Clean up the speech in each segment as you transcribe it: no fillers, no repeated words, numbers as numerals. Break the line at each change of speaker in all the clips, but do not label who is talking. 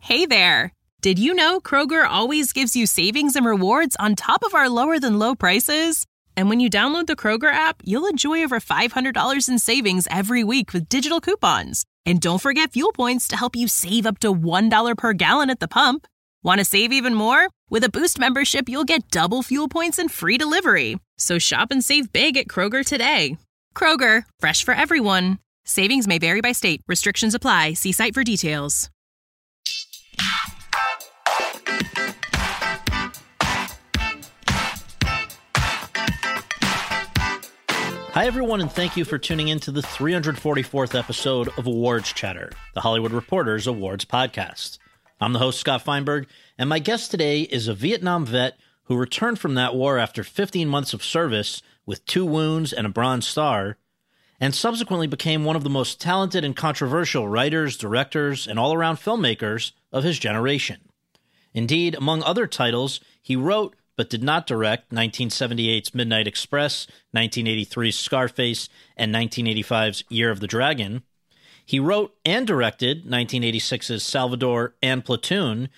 Hey there! Did you know Kroger always gives you savings and rewards on top of our lower-than-low prices? And when you download the Kroger app, you'll enjoy over $500 in savings every week with digital coupons. And don't forget fuel points to help you save up to $1 per gallon at the pump. Want to save even more? With a Boost membership, you'll get double fuel points and free delivery. So shop and save big at Kroger today. Kroger, fresh for everyone. Savings may vary by state. Restrictions apply. See site for details.
Hi, everyone, and thank you for tuning in to the 344th episode of Awards Chatter, the Hollywood Reporter's awards podcast. I'm the host, Scott Feinberg, and my guest today is a Vietnam vet who returned from that war after 15 months of service with 2 wounds and a Bronze Star, and subsequently became one of the most talented and controversial writers, directors, and all-around filmmakers of his generation. Indeed, among other titles, he wrote but did not direct 1978's Midnight Express, 1983's Scarface, and 1985's Year of the Dragon. He wrote and directed 1986's Salvador and Platoon,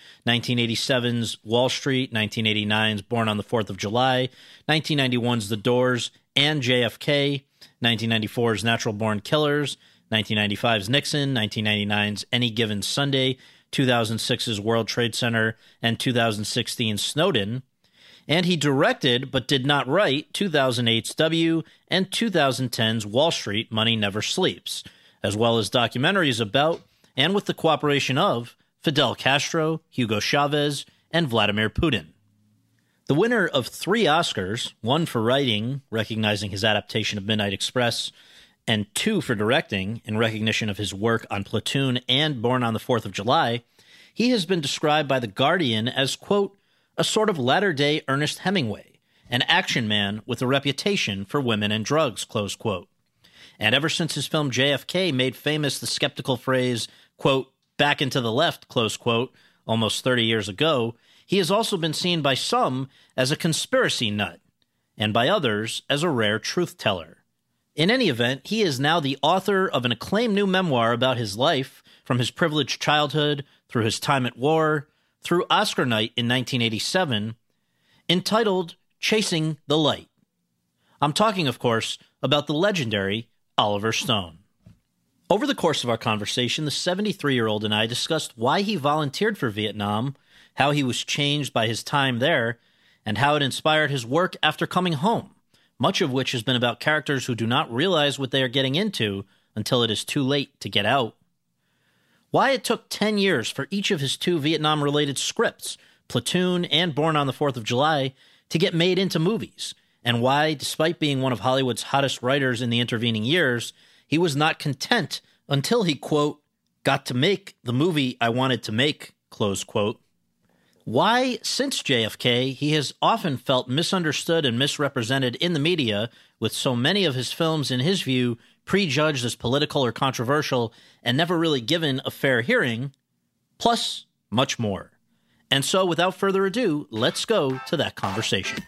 1987's Wall Street, 1989's Born on the 4th of July, 1991's The Doors and JFK, 1994's Natural Born Killers, 1995's Nixon, 1999's Any Given Sunday, 2006's World Trade Center, and 2016's Snowden. And he directed, but did not write, 2008's W and 2010's Wall Street, Money Never Sleeps, as well as documentaries about, and with the cooperation of, Fidel Castro, Hugo Chavez, and Vladimir Putin. The winner of 3 Oscars, 1 for writing, recognizing his adaptation of Midnight Express, and 2 for directing, in recognition of his work on Platoon and Born on the 4th of July, he has been described by The Guardian as, quote, a sort of latter-day Ernest Hemingway, an action man with a reputation for women and drugs, close quote. And ever since his film JFK made famous the skeptical phrase, quote, back and to the left, close quote, almost 30 years ago, he has also been seen by some as a conspiracy nut, and by others as a rare truth-teller. In any event, he is now the author of an acclaimed new memoir about his life, from his privileged childhood, through his time at war, through Oscar night in 1987, entitled Chasing the Light. I'm talking, of course, about the legendary Oliver Stone. Over the course of our conversation, the 73-year-old and I discussed why he volunteered for Vietnam, how he was changed by his time there, and how it inspired his work after coming home, much of which has been about characters who do not realize what they are getting into until it is too late to get out. Why it took 10 years for each of his 2 Vietnam-related scripts, Platoon and Born on the 4th of July, to get made into movies, and why, despite being one of Hollywood's hottest writers in the intervening years, he was not content until he, quote, got to make the movie I wanted to make, close quote. Why, since JFK, he has often felt misunderstood and misrepresented in the media, with so many of his films, in his view, prejudged as political or controversial and never really given a fair hearing, plus much more. And so, without further ado, let's go to that conversation.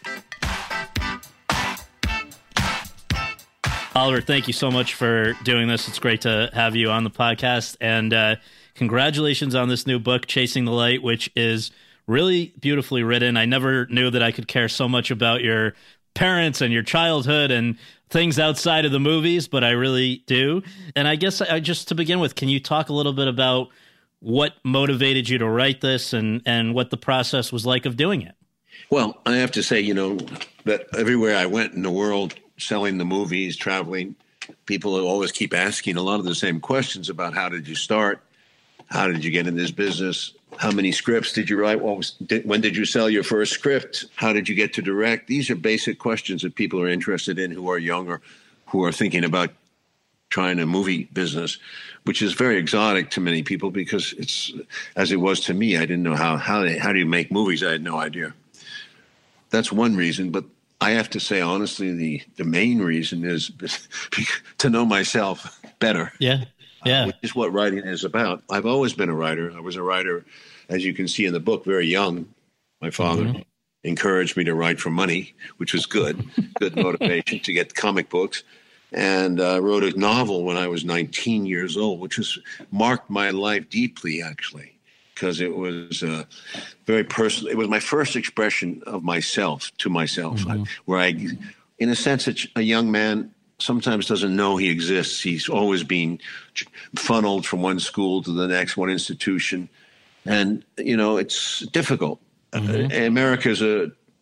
Oliver, thank you so much for doing this. It's great to have you on the podcast, and congratulations on this new book, Chasing the Light, which is really beautifully written. I never knew that I could care so much about your parents and your childhood and things outside of the movies, but I really do. And I guess just to begin with, can you talk a little bit about what motivated you to write this and what the process was like of doing it?
Well, I have to say, that everywhere I went in the world, selling the movies, traveling, people always keep asking a lot of the same questions about how did you start? How did you get in this business? How many scripts did you write? When did you sell your first script? How did you get to direct? These are basic questions that people are interested in who are younger, who are thinking about trying a movie business, which is very exotic to many people because it's, as it was to me, I didn't know how do you make movies? I had no idea. That's one reason, but I have to say, honestly, the main reason is to know myself better.
Yeah. Yeah.
Which is what writing is about. I've always been a writer. I was a writer, as you can see in the book, very young. My father encouraged me to write for money, which was good motivation to get comic books. And I wrote a novel when I was 19 years old, which has marked my life deeply, actually, because it was very personal. It was my first expression of myself to myself, where I, in a sense, a young man sometimes doesn't know he exists. He's always being funneled from one school to the next, one institution. And, it's difficult. America is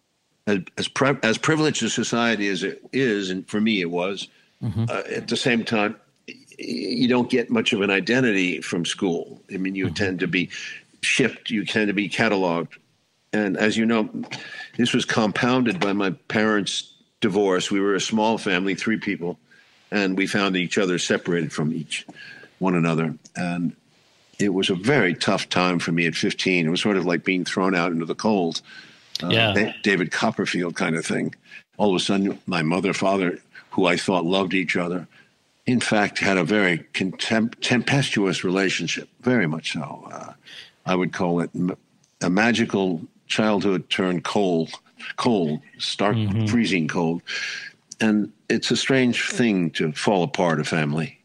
as privileged a society as it is, and for me it was, at the same time, you don't get much of an identity from school. I mean, you tend to be shipped, you tend to be cataloged. And as you know, this was compounded by my parents' divorce. We were a small family, 3 people, and we found each other separated from one another. And it was a very tough time for me at 15. It was sort of like being thrown out into the cold. David Copperfield kind of thing. All of a sudden, my mother, father, who I thought loved each other, in fact, had a very tempestuous relationship, very much so. I would call it a magical childhood turned cold, stark, freezing cold. And it's a strange thing to fall apart, a family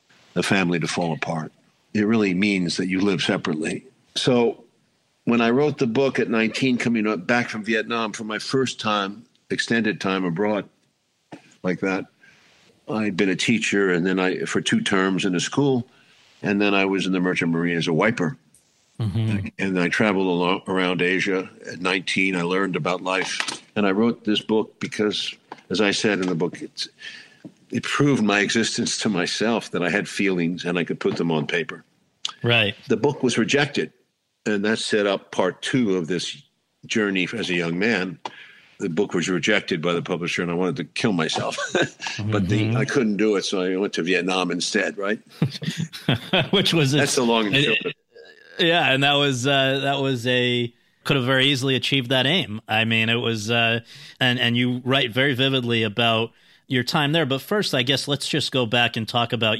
to fall apart. It really means that you live separately. So when I wrote the book at 19, coming back from Vietnam for my first time, extended time abroad like that, I'd been a teacher, and then for 2 terms in a school, and then I was in the Merchant Marine as a wiper. And I traveled around Asia. At 19, I learned about life, and I wrote this book because, as I said in the book, it proved my existence to myself, that I had feelings and I could put them on paper.
Right.
The book was rejected, and that set up part 2 of this journey as a young man. The book was rejected by the publisher, and I wanted to kill myself, but I couldn't do it, so I went to Vietnam instead. Right, that's the long and short.
Yeah, and that was could have very easily achieved that aim. I mean, it was, and you write very vividly about your time there. But first, I guess let's just go back and talk about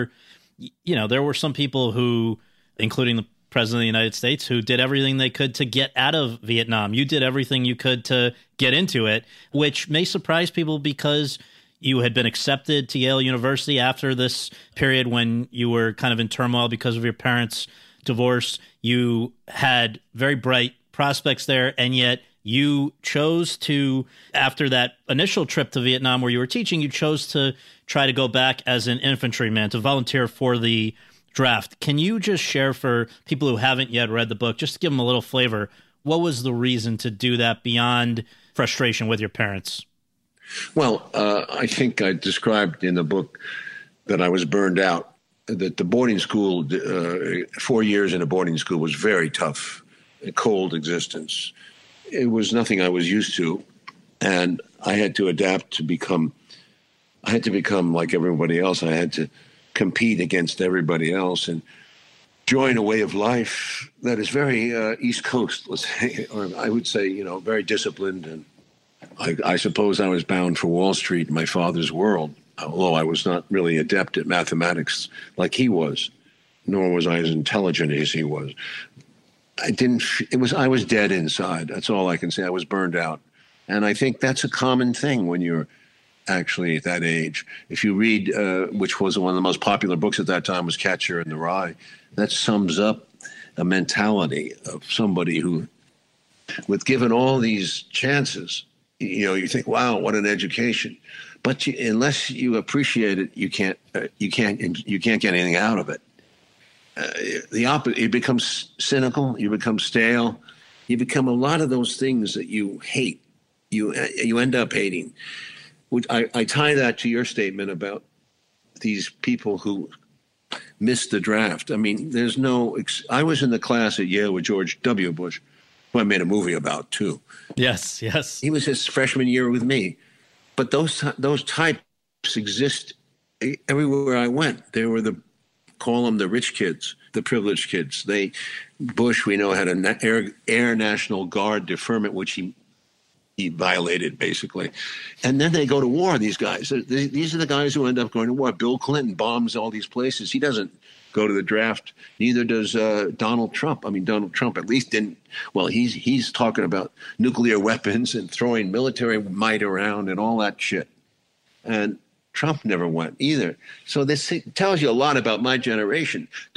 there were some people who, including the President of the United States, who did everything they could to get out of Vietnam. You did everything you could to get into it, which may surprise people because you had been accepted to Yale University after this period when you were kind of in turmoil because of your parents' divorce. You had very bright prospects there, and yet you chose to, after that initial trip to Vietnam where you were teaching, you chose to try to go back as an infantryman, to volunteer for the draft. Can you just share for people who haven't yet read the book, just to give them a little flavor, what was the reason to do that beyond frustration with your parents?
Well, I think I described in the book that I was burned out, that the boarding school, 4 years in a boarding school was very tough, a cold existence. It was nothing I was used to, and I had to adapt to become like everybody else. I had to compete against everybody else and join a way of life that is very East Coast, let's say, or I would say, very disciplined. And I suppose I was bound for Wall Street, my father's world, although I was not really adept at mathematics like he was, nor was I as intelligent as he was. I was dead inside. That's all I can say. I was burned out. And I think that's a common thing when you're actually at that age. If you read, which was one of the most popular books at that time, was Catcher in the Rye, that sums up a mentality of somebody who, with given all these chances, you think, wow, what an education. But unless you appreciate it, you can't get anything out of it. It becomes cynical, you become stale, you become a lot of those things that you hate. You end up hating. I tie that to your statement about these people who missed the draft. I mean, I was in the class at Yale with George W. Bush, who I made a movie about too.
Yes.
He was his freshman year with me. But those types exist everywhere I went. They were call them the rich kids, the privileged kids. Bush, we know, had an Air National Guard deferment, which he violated, basically. And then they go to war, these guys. These are the guys who end up going to war. Bill Clinton bombs all these places. He doesn't go to the draft. Neither does Donald Trump. I mean, Donald Trump at least didn't. Well, he's talking about nuclear weapons and throwing military might around and all that shit. And Trump never went either. So this tells you a lot about my generation. Don't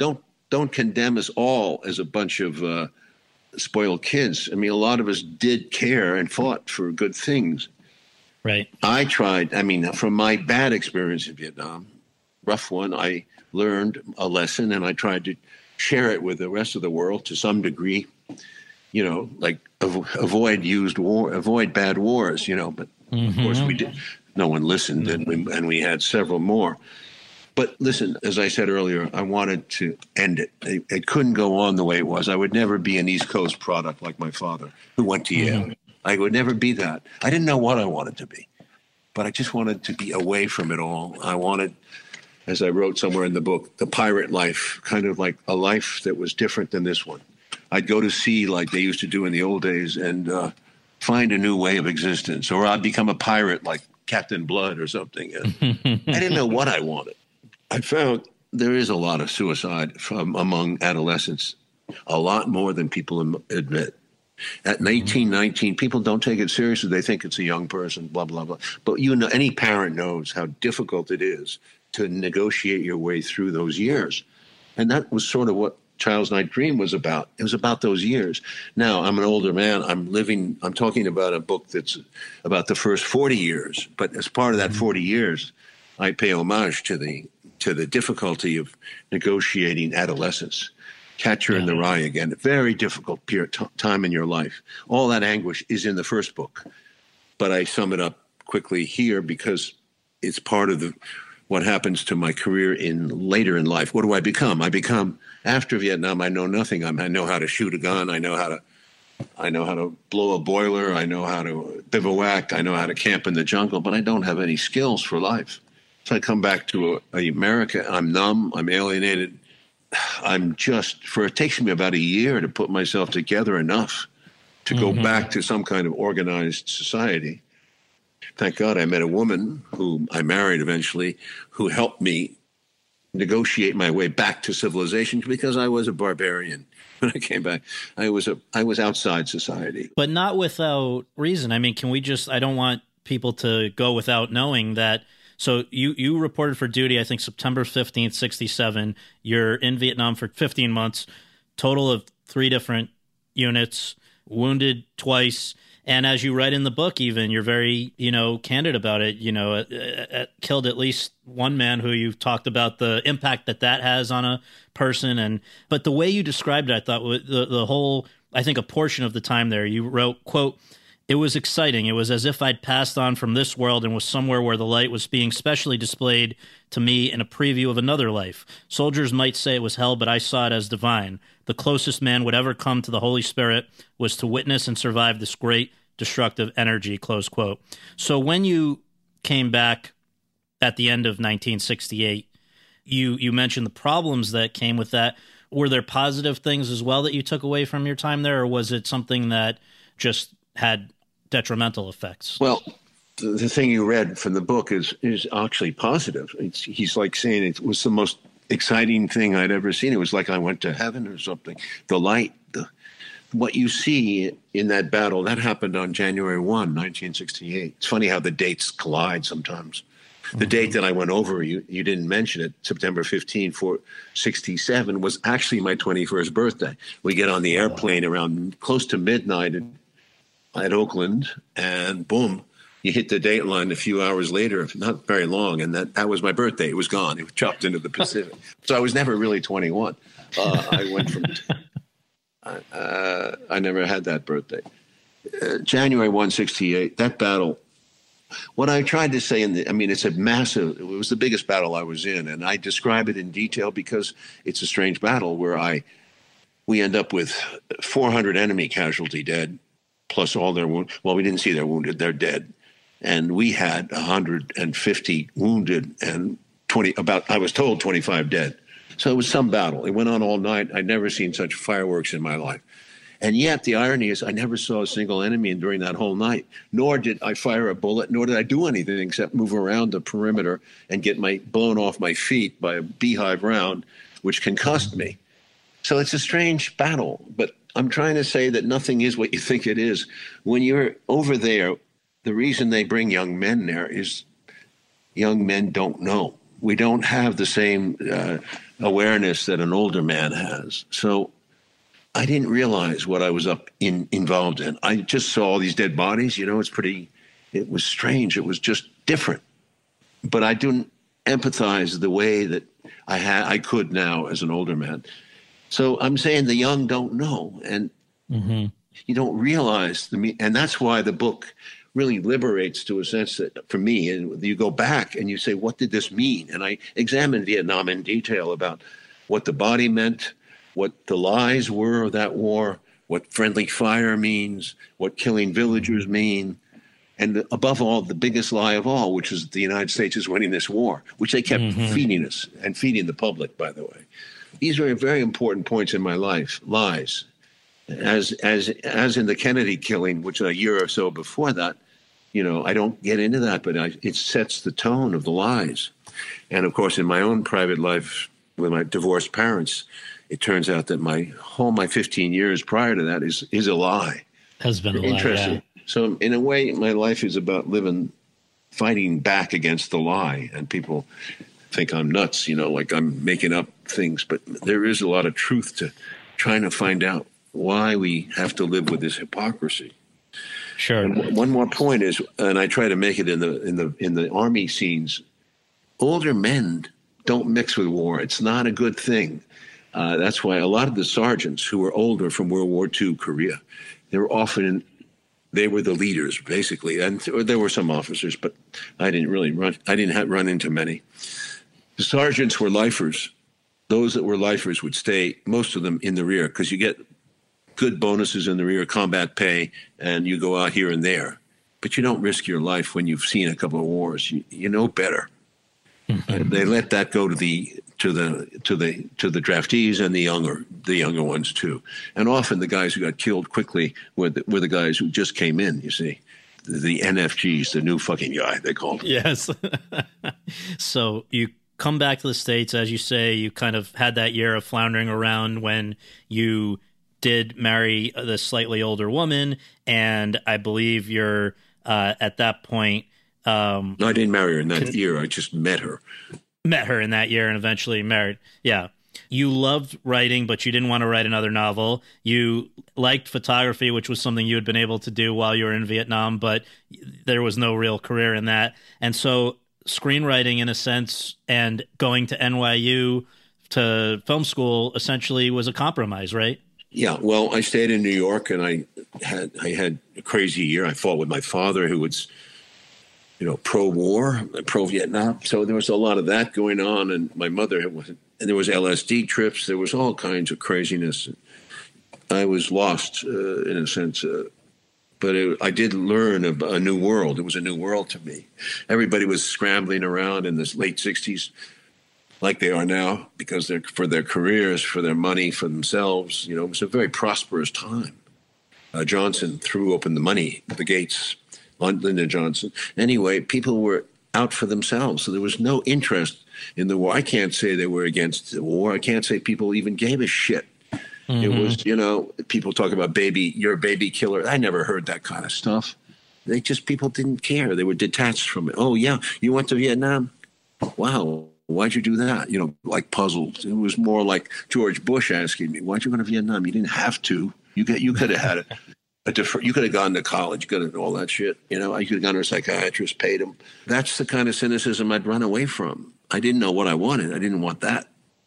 don't condemn us all as a bunch of spoiled kids. I mean, a lot of us did care and fought for good things.
Right.
I tried, from my bad experience in Vietnam, rough one, I learned a lesson and I tried to share it with the rest of the world to some degree, like avoid bad wars, but of course we did. No one listened, and we had several more. But listen, as I said earlier, I wanted to end it. It couldn't go on the way it was. I would never be an East Coast product like my father, who went to Yale. I would never be that. I didn't know what I wanted to be, but I just wanted to be away from it all. I wanted, as I wrote somewhere in the book, the pirate life, kind of like a life that was different than this one. I'd go to sea like they used to do in the old days and find a new way of existence, or I'd become a pirate like Captain Blood or something. And I didn't know what I wanted. I found there is a lot of suicide among adolescents, a lot more than people admit. At 18, 19, people don't take it seriously. They think it's a young person, blah, blah, blah. But any parent knows how difficult it is to negotiate your way through those years. And that was sort of what Child's Night Dream was about. It was about those years. Now, I'm an older man. I'm talking about a book that's about the first 40 years. But as part of that 40 years, I pay homage to the difficulty of negotiating adolescence. Catcher in the Rye again, a very difficult time in your life. All that anguish is in the first book. But I sum it up quickly here because it's part of what happens to my career later in life. What do I become? I become, after Vietnam, I know nothing. I know how to shoot a gun. I know how to blow a boiler. I know how to bivouac. I know how to camp in the jungle, but I don't have any skills for life. So I come back to America. I'm numb. I'm alienated. It takes me about a year to put myself together enough to go back to some kind of organized society. Thank God I met a woman who I married eventually, who helped me negotiate my way back to civilization because I was a barbarian when I came back. I was outside society.
But not without reason. I mean, I don't want people to go without knowing that. So you reported for duty, I think, September 15th, 1967. You're in Vietnam for 15 months, total of 3 different units, wounded twice. And as you write in the book, even, you're very, candid about it, killed at least one man who you've talked about the impact that has on a person. But the way you described it, I thought the whole, I think a portion of the time there, you wrote, quote, "It was exciting. It was as if I'd passed on from this world and was somewhere where the light was being specially displayed to me in a preview of another life. Soldiers might say it was hell, but I saw it as divine. The closest man would ever come to the Holy Spirit was to witness and survive this great destructive energy," close quote. So when you came back at the end of 1968, you mentioned the problems that came with that. Were there positive things as well that you took away from your time there, or was it something that just had detrimental effects?
Well, the thing you read from the book is actually positive. He's like saying it was the most exciting thing I'd ever seen. It was like I went to heaven or something. The light, what you see in that battle, that happened on January 1, 1968. It's funny how the dates collide sometimes. The date that I went over, you didn't mention it, September 15, 1967, was actually my 21st birthday. We get on the airplane around close to midnight at Oakland, and boom, you hit the dateline a few hours later, not very long, and that was my birthday. It was gone. It was chopped into the Pacific. So I was never really 21. I went from... I never had that birthday. January 1, 1968, that battle, what I tried to say it's a massive, it was the biggest battle I was in, and I describe it in detail because it's a strange battle where we end up with 400 enemy casualty dead, plus all their wounded. Well, we didn't see their wounded, they're dead. And we had 150 wounded and I was told 25 dead. So it was some battle. It went on all night. I'd never seen such fireworks in my life. And yet the irony is I never saw a single enemy during that whole night, nor did I fire a bullet, nor did I do anything except move around the perimeter and get blown off my feet by a beehive round, which concussed me. So it's a strange battle, but I'm trying to say that nothing is what you think it is. When you're over there, the reason they bring young men there is young men don't know. we don't have the same awareness that an older man has. So I didn't realize what I was involved in. I just saw all these dead bodies. You know, it was strange. It was just different. But I didn't empathize the way that I could now as an older man. So I'm saying the young don't know, and you don't realize and that's why the book really liberates, to a sense, that for me, and you go back and you say, what did this mean? And I examined Vietnam in detail about what the body meant, what the lies were of that war, what friendly fire means, what killing villagers mean, and above all, the biggest lie of all, which is that the United States is winning this war, which they kept feeding us and feeding the public, by the way. These are very important points in my life, lies. As in the Kennedy killing, which a year or so before that, you know, I don't get into that, but it sets the tone of the lies. And of course, in my own private life with my divorced parents, it turns out that my 15 years prior to that is a lie.
Has been a lie.
Interesting. Yeah. So in a way, my life is about fighting back against the lie, and people think I'm nuts, you know, like I'm making up things, but there is a lot of truth to trying to find out why we have to live with this hypocrisy.
Sure.
And one more point is, and I try to make it in the army scenes, older men don't mix with war. It's not a good thing. That's why a lot of the sergeants who were older from World War II, Korea, they were the leaders, basically. And there were some officers, but I didn't run into many. The sergeants were lifers. Those that were lifers would stay, most of them, in the rear, because you get good bonuses in the rear, combat pay, and you go out here and there. But you don't risk your life when you've seen a couple of wars. You know better. They let that go to the draftees and the younger ones too. And often the guys who got killed quickly were the guys who just came in. You see, the NFGs, the new fucking guy they called.
Yes. So you come back to the States, as you say. You kind of had that year of floundering around when you did marry the slightly older woman, and I believe you're at that point.
No, I didn't marry her in that year. I just met her.
Met her in that year and eventually married. Yeah. You loved writing, but you didn't want to write another novel. You liked photography, which was something you had been able to do while you were in Vietnam, but there was no real career in that. And so screenwriting, in a sense, and going to NYU to film school essentially was a compromise, right?
Yeah. Well, I stayed in New York, and I had a crazy year. I fought with my father, who was, you know, pro-war, pro-Vietnam. So there was a lot of that going on. And my mother, and there was LSD trips. There was all kinds of craziness. I was lost in a sense. But I did learn a new world. It was a new world to me. Everybody was scrambling around in the late 60s like they are now, because they're for their careers, for their money, for themselves. You know, it was a very prosperous time. Johnson threw open the money, the gates, Lyndon Johnson. Anyway, people were out for themselves. So there was no interest in the war. I can't say they were against the war. I can't say people even gave a shit. Mm-hmm. It was, you know, people talk about you're a baby killer. I never heard that kind of stuff. People didn't care. They were detached from it. Oh, yeah, you went to Vietnam? Wow, why'd you do that? You know, like puzzled. It was more like George Bush asking me, why'd you go to Vietnam? You didn't have to. You could have had you could have gone to college, you could have all that shit. You know, I could have gone to a psychiatrist, paid him. That's the kind of cynicism I'd run away from. I didn't know what I wanted. I didn't want that.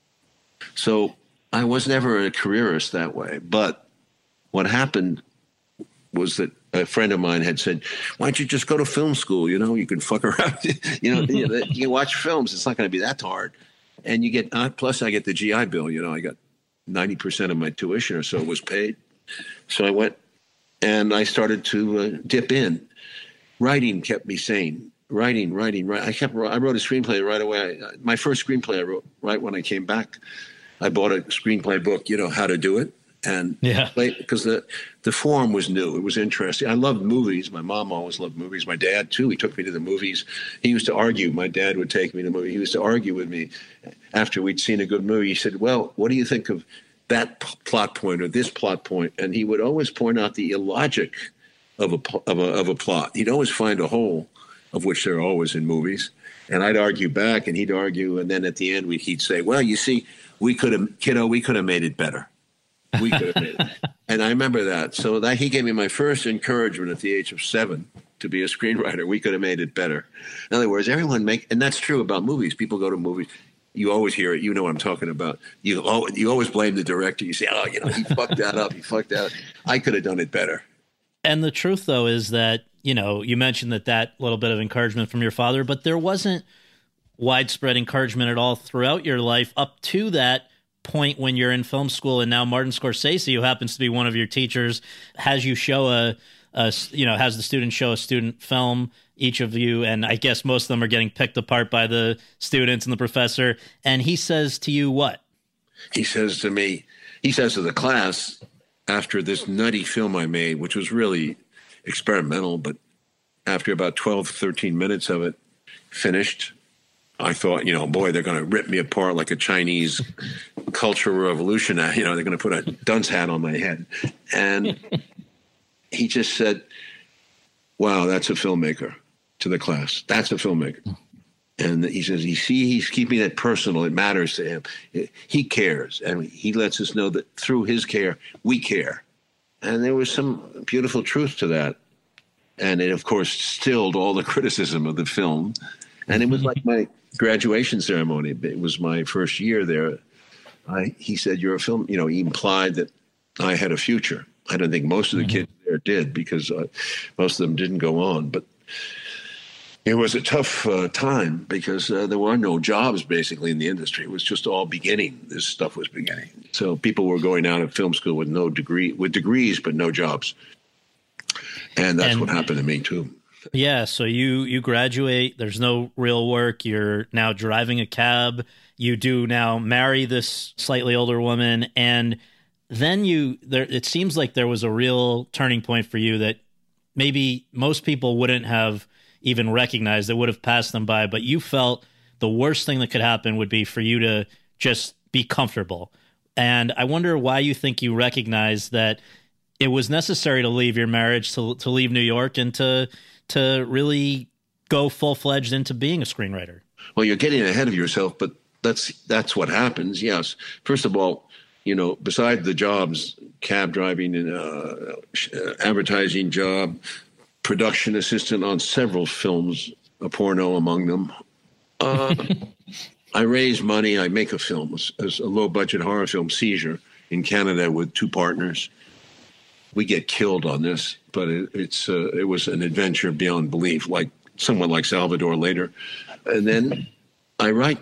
So I was never a careerist that way. But what happened was that a friend of mine had said, why don't you just go to film school? You know, you can fuck around. you can watch films. It's not going to be that hard. And you get, plus I get the GI Bill. You know, I got 90% of my tuition or so was paid. So I went and I started to dip in. Writing kept me sane. Writing. I wrote a screenplay right away. My first screenplay I wrote right when I came back. I bought a screenplay book, you know, how to do it. And because the form was new. It was interesting. I loved movies. My mom always loved movies. My dad, too. He took me to the movies. He used to argue. My dad would take me to the movie. He used to argue with me after we'd seen a good movie. He said, well, what do you think of that plot point or this plot point? And he would always point out the illogic of a plot. He'd always find a hole, of which there are always in movies. And I'd argue back, and he'd argue, and then at the end he'd say, "Well, you see, we could have made it better. We could have made it." And I remember that. So that he gave me my first encouragement at the age of 7 to be a screenwriter. We could have made it better. In other words, and that's true about movies. People go to movies. You always hear it. You know what I'm talking about. You always blame the director. You say, "Oh, he fucked that up. He fucked that. I could have done it better."
And the truth, though, is that, you mentioned that little bit of encouragement from your father, but there wasn't widespread encouragement at all throughout your life up to that point when you're in film school. And now Martin Scorsese, who happens to be one of your teachers, has you show has the students show a student film, each of you, and I guess most of them are getting picked apart by the students and the professor. And he says to you what?
He says to the class, after this nutty film I made, which was really experimental, but after about 12, 13 minutes of it finished, I thought, boy, they're going to rip me apart like a Chinese Cultural Revolution. They're going to put a dunce hat on my head. And he just said, "Wow, that's a filmmaker," to the class. "That's a filmmaker." And he says, he's keeping it personal. It matters to him. He cares. And he lets us know that through his care, we care. And there was some beautiful truth to that. And it, of course, stilled all the criticism of the film. And it was like my graduation ceremony. It was my first year there. He said, "You're a film," he implied that I had a future. I don't think most of the kids there did, because most of them didn't go on. But it was a tough time, because there were no jobs basically in the industry. It was just all beginning. This stuff was beginning. So people were going out of film school with with degrees, but no jobs. And that's what happened to me too.
Yeah. So you graduate, there's no real work. You're now driving a cab. You do now marry this slightly older woman. And then it seems like there was a real turning point for you that maybe most people wouldn't have even recognized. It would have passed them by, but you felt the worst thing that could happen would be for you to just be comfortable. And I wonder why you think you recognized that it was necessary to leave your marriage, to leave New York, and to really go full-fledged into being a screenwriter.
Well, you're getting ahead of yourself, but that's what happens. Yes. First of all, besides the jobs, cab driving and advertising job, production assistant on several films, a porno among them. I raise money. I make a film, a low-budget horror film, Seizure, in Canada with 2 partners. We get killed on this, but it was an adventure beyond belief, somewhat like Salvador later. And then I write,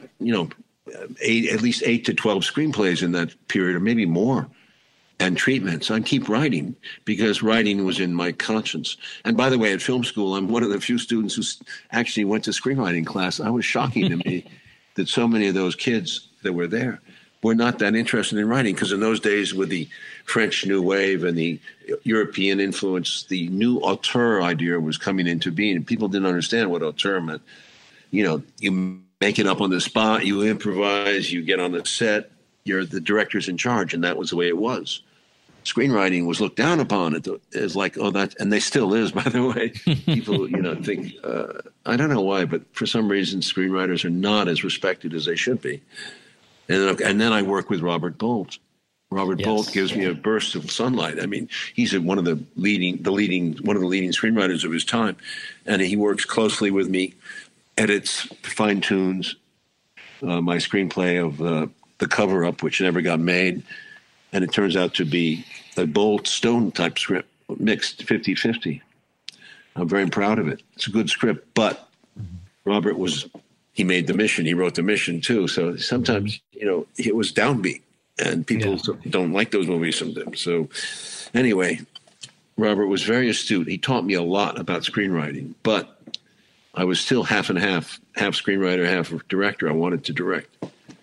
at least 8 to 12 screenplays in that period, or maybe more, and treatments. I keep writing because writing was in my conscience. And by the way, at film school, I'm one of the few students who actually went to screenwriting class. It was shocking to me that so many of those kids that were there were not that interested in writing, because in those days, with the French New Wave and the European influence, the new auteur idea was coming into being, and people didn't understand what auteur meant. You make it up on the spot, you improvise, you get on the set, you're the director's in charge, and that was the way it was. Screenwriting was looked down upon. It is like, and they still is, by the way. People, think, I don't know why, but for some reason, screenwriters are not as respected as they should be. And then I work with Robert Bolt. Robert Bolt gives me a burst of sunlight. I mean, he's one of the leading screenwriters of his time, and he works closely with me, edits, fine tunes my screenplay of The Cover Up, which never got made, and it turns out to be a Bolt Stone type script, mixed 50-50. I'm very proud of it. It's a good script, but Robert he made the mission. He wrote the mission too. So sometimes, it was downbeat, and people don't like those movies sometimes. So anyway, Robert was very astute. He taught me a lot about screenwriting, but I was still half and half screenwriter, half director. I wanted to direct.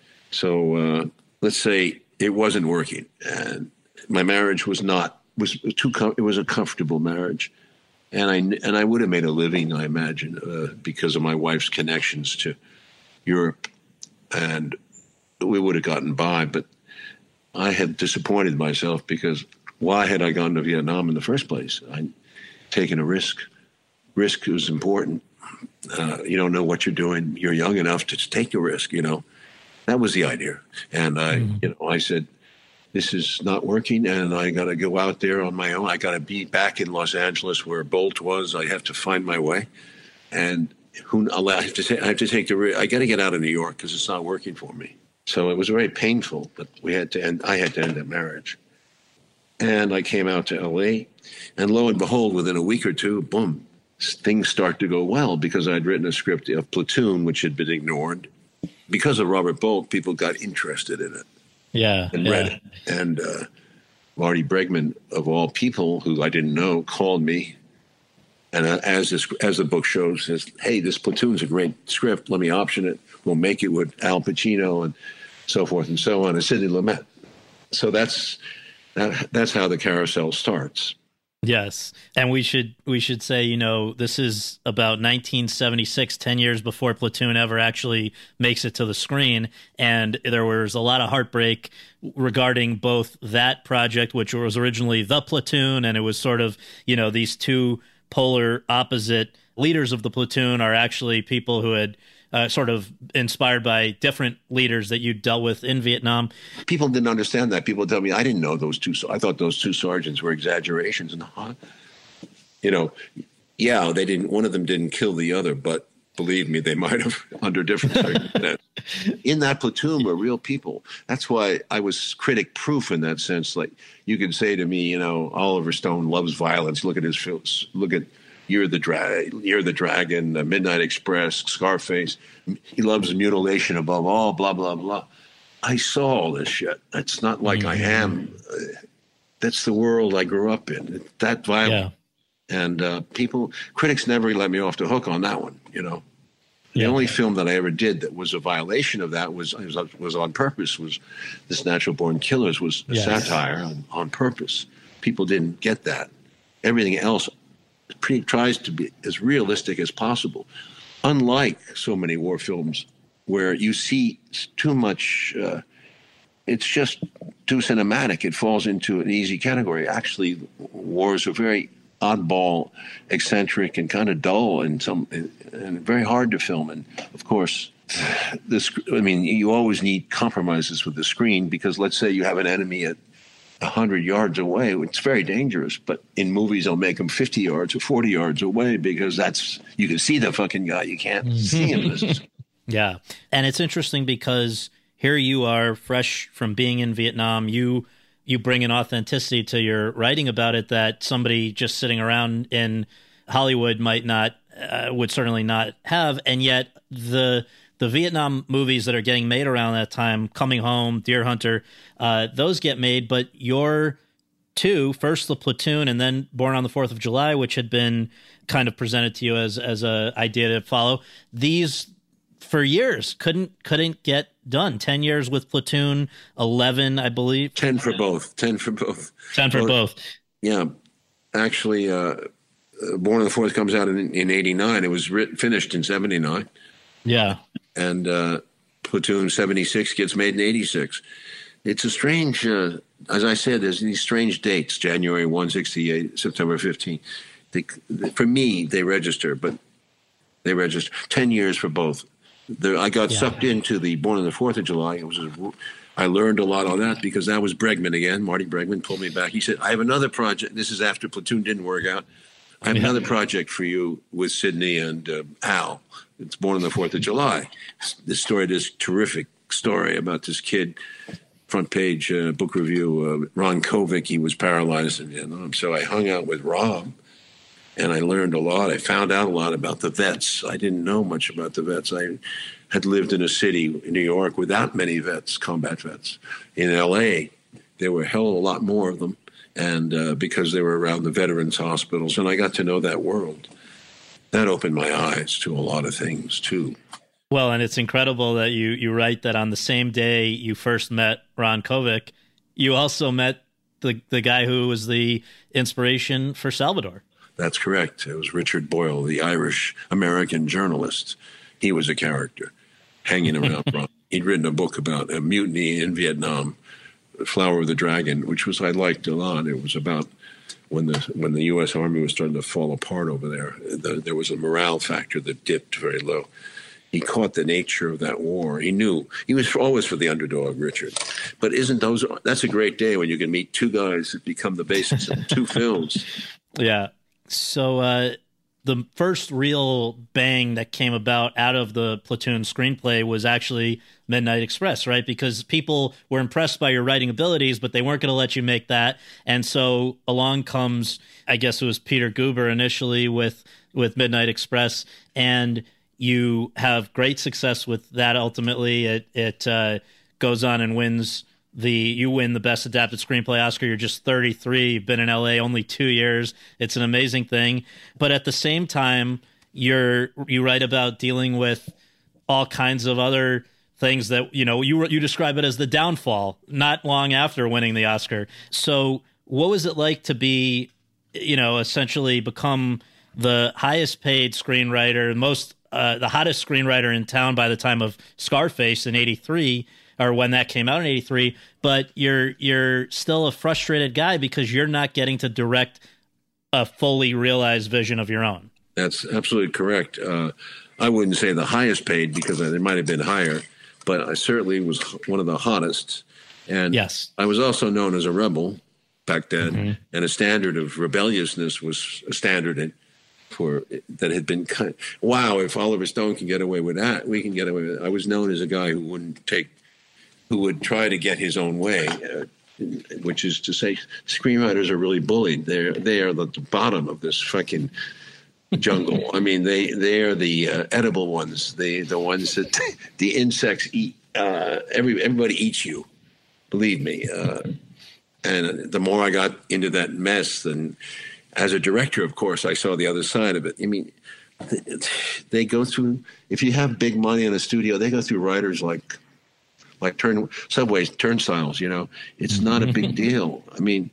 So let's say it wasn't working, and my marriage was it was a comfortable marriage. And I would have made a living, I imagine, because of my wife's connections to Europe, and we would have gotten by. But I had disappointed myself, because why had I gone to Vietnam in the first place? I'd taken a risk. Risk was important. You don't know what you're doing. You're young enough to take a risk, That was the idea. And I said, this is not working, and I got to go out there on my own. I got to be back in Los Angeles where Bolt was. I have to find my way. And I have to take the risk. I got to get out of New York because it's not working for me. So it was very painful, but I had to end that marriage. And I came out to L.A., and lo and behold, within a week or two, boom, things start to go well because I'd written a script of Platoon, which had been ignored. Because of Robert Bolt, people got interested in it.
Yeah.
And read it. And Marty Bregman, of all people who I didn't know, called me. And as the book shows, says, hey, this Platoon's a great script. Let me option it. We'll make it with Al Pacino and so forth and so on, and Sidney Lumet. So that's how the carousel starts.
Yes. And we should say, this is about 1976, 10 years before Platoon ever actually makes it to the screen. And there was a lot of heartbreak regarding both that project, which was originally The Platoon, and it was sort of, these two polar opposite leaders of the Platoon are actually people who had sort of inspired by different leaders that you dealt with in Vietnam.
People didn't understand that. People tell me, I didn't know those two. I thought those two sergeants were exaggerations. And, they didn't. One of them didn't kill the other, but believe me, they might have under different circumstances. In that platoon were real people. That's why I was critic proof in that sense. Like you could say to me, Oliver Stone loves violence. Look at his films. Look at You're the Dragon, Midnight Express, Scarface. He loves mutilation above all, blah, blah, blah. I saw all this shit. It's not like I am. That's the world I grew up in. That violent. Yeah. And critics never let me off the hook on that one, The only film that I ever did that was a violation of that was on purpose, was This Natural Born Killers, was a satire on purpose. People didn't get that. Everything else tries to be as realistic as possible. Unlike so many war films where you see too much, it's just too cinematic. It falls into an easy category. Actually, wars are very oddball, eccentric, and kind of dull, and very hard to film. And of course, you always need compromises with the screen because let's say you have an enemy at 100 yards away, it's very dangerous. But in movies, they'll make them 50 yards or 40 yards away because you can see the fucking guy. You can't see him.
Yeah. And it's interesting because here you are fresh from being in Vietnam. You bring an authenticity to your writing about it that somebody just sitting around in Hollywood would certainly not have. And yet the Vietnam movies that are getting made around that time, Coming Home, Deer Hunter, those get made. But your two, first The Platoon and then Born on the 4th of July, which had been kind of presented to you as a idea to follow, these for years couldn't get done. 10 years with Platoon, 11, I believe.
10 for both. 10 for both. Yeah. Actually, Born on the 4th comes out in 89. It was finished in 79.
Yeah.
And Platoon 76 gets made in 86. It's a strange, as I said, there's these strange dates, January 1, 68, September 15. For me, they register, but they register 10 years for both. I got sucked into the Born on the 4th of July. I learned a lot on that because that was Bregman again. Marty Bregman pulled me back. He said, I have another project. This is after Platoon didn't work out. I have another project for you with Sidney and Al. It's Born on the 4th of July. This terrific story about this kid, front page book review, Ron Kovic. He was paralyzed in Vietnam. So I hung out with Rob, and I learned a lot. I found out a lot about the vets. I didn't know much about the vets. I had lived in a city, in New York, without many vets, combat vets. In L.A., there were a hell of a lot more of them, and because they were around the veterans' hospitals, and I got to know that world. That opened my eyes to a lot of things, too.
Well, and it's incredible that you write that on the same day you first met Ron Kovic, you also met the guy who was the inspiration for Salvador.
That's correct. It was Richard Boyle, the Irish-American journalist. He was a character hanging around Ron. He'd written a book about a mutiny in Vietnam Flower of the Dragon, which I liked a lot. It was about when the U.S. Army was starting to fall apart over there. There was a morale factor that dipped very low. He caught the nature of that war. He knew he was always for the underdog, Richard. But that's a great day when you can meet two guys that become the basis of two films.
Yeah. So the first real bang that came about out of the Platoon screenplay was actually Midnight Express, right? Because people were impressed by your writing abilities, but they weren't going to let you make that. And so along comes, I guess it was Peter Guber initially with Midnight Express, and you have great success with that. Ultimately, it goes on and you win the Best Adapted Screenplay Oscar. You're just 33. You've been in LA only 2 years. It's an amazing thing. But at the same time, you write about dealing with all kinds of other things that, you describe it as the downfall not long after winning the Oscar. So what was it like to be, essentially become the highest paid screenwriter, the hottest screenwriter in town by the time of Scarface in 83, or when that came out in 83, but you're still a frustrated guy because you're not getting to direct a fully realized vision of your own.
That's absolutely correct. I wouldn't say the highest paid because it might have been higher, but I certainly was one of the hottest. And yes, I was also known as a rebel back then, and a standard of rebelliousness was a standard that had been wow, if Oliver Stone can get away with that, we can get away with it. I was known as a guy who would try to get his own way, which is to say screenwriters are really bullied. They are the bottom of this fucking jungle. I mean, they are the edible ones, the ones that the insects eat. Everybody eats you, believe me. And the more I got into that mess, then as a director, of course, I saw the other side of it. I mean, they go through, if you have big money in a studio, they go through writers like subways, turnstiles, it's not a big deal. I mean,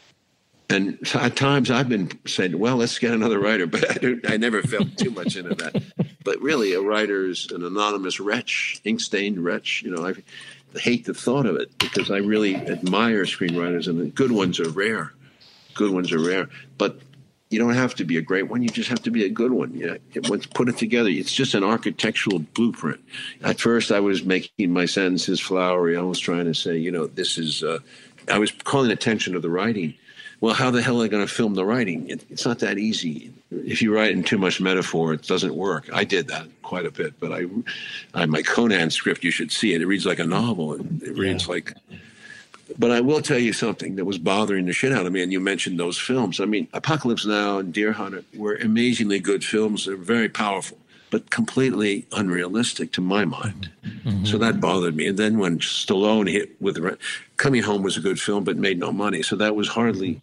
and at times I've been saying, well, let's get another writer, but I never felt too much into that. But really, a writer is an anonymous wretch, ink-stained wretch. I hate the thought of it because I really admire screenwriters, and the good ones are rare. Good ones are rare, but you don't have to be a great one. You just have to be a good one. Let's put it together. It's just an architectural blueprint. At first, I was making my sentences flowery. I was trying to say, this is. I was calling attention to the writing. Well, how the hell are they going to film the writing? It's not that easy. If you write in too much metaphor, it doesn't work. I did that quite a bit, but my Conan script, you should see it. It reads like a novel. It reads like. But I will tell you something that was bothering the shit out of me, and you mentioned those films. I mean, Apocalypse Now and Deer Hunter were amazingly good films. They're very powerful, but completely unrealistic to my mind. So that bothered me. And then when Stallone hit with Coming Home was a good film, but made no money. So that was hardly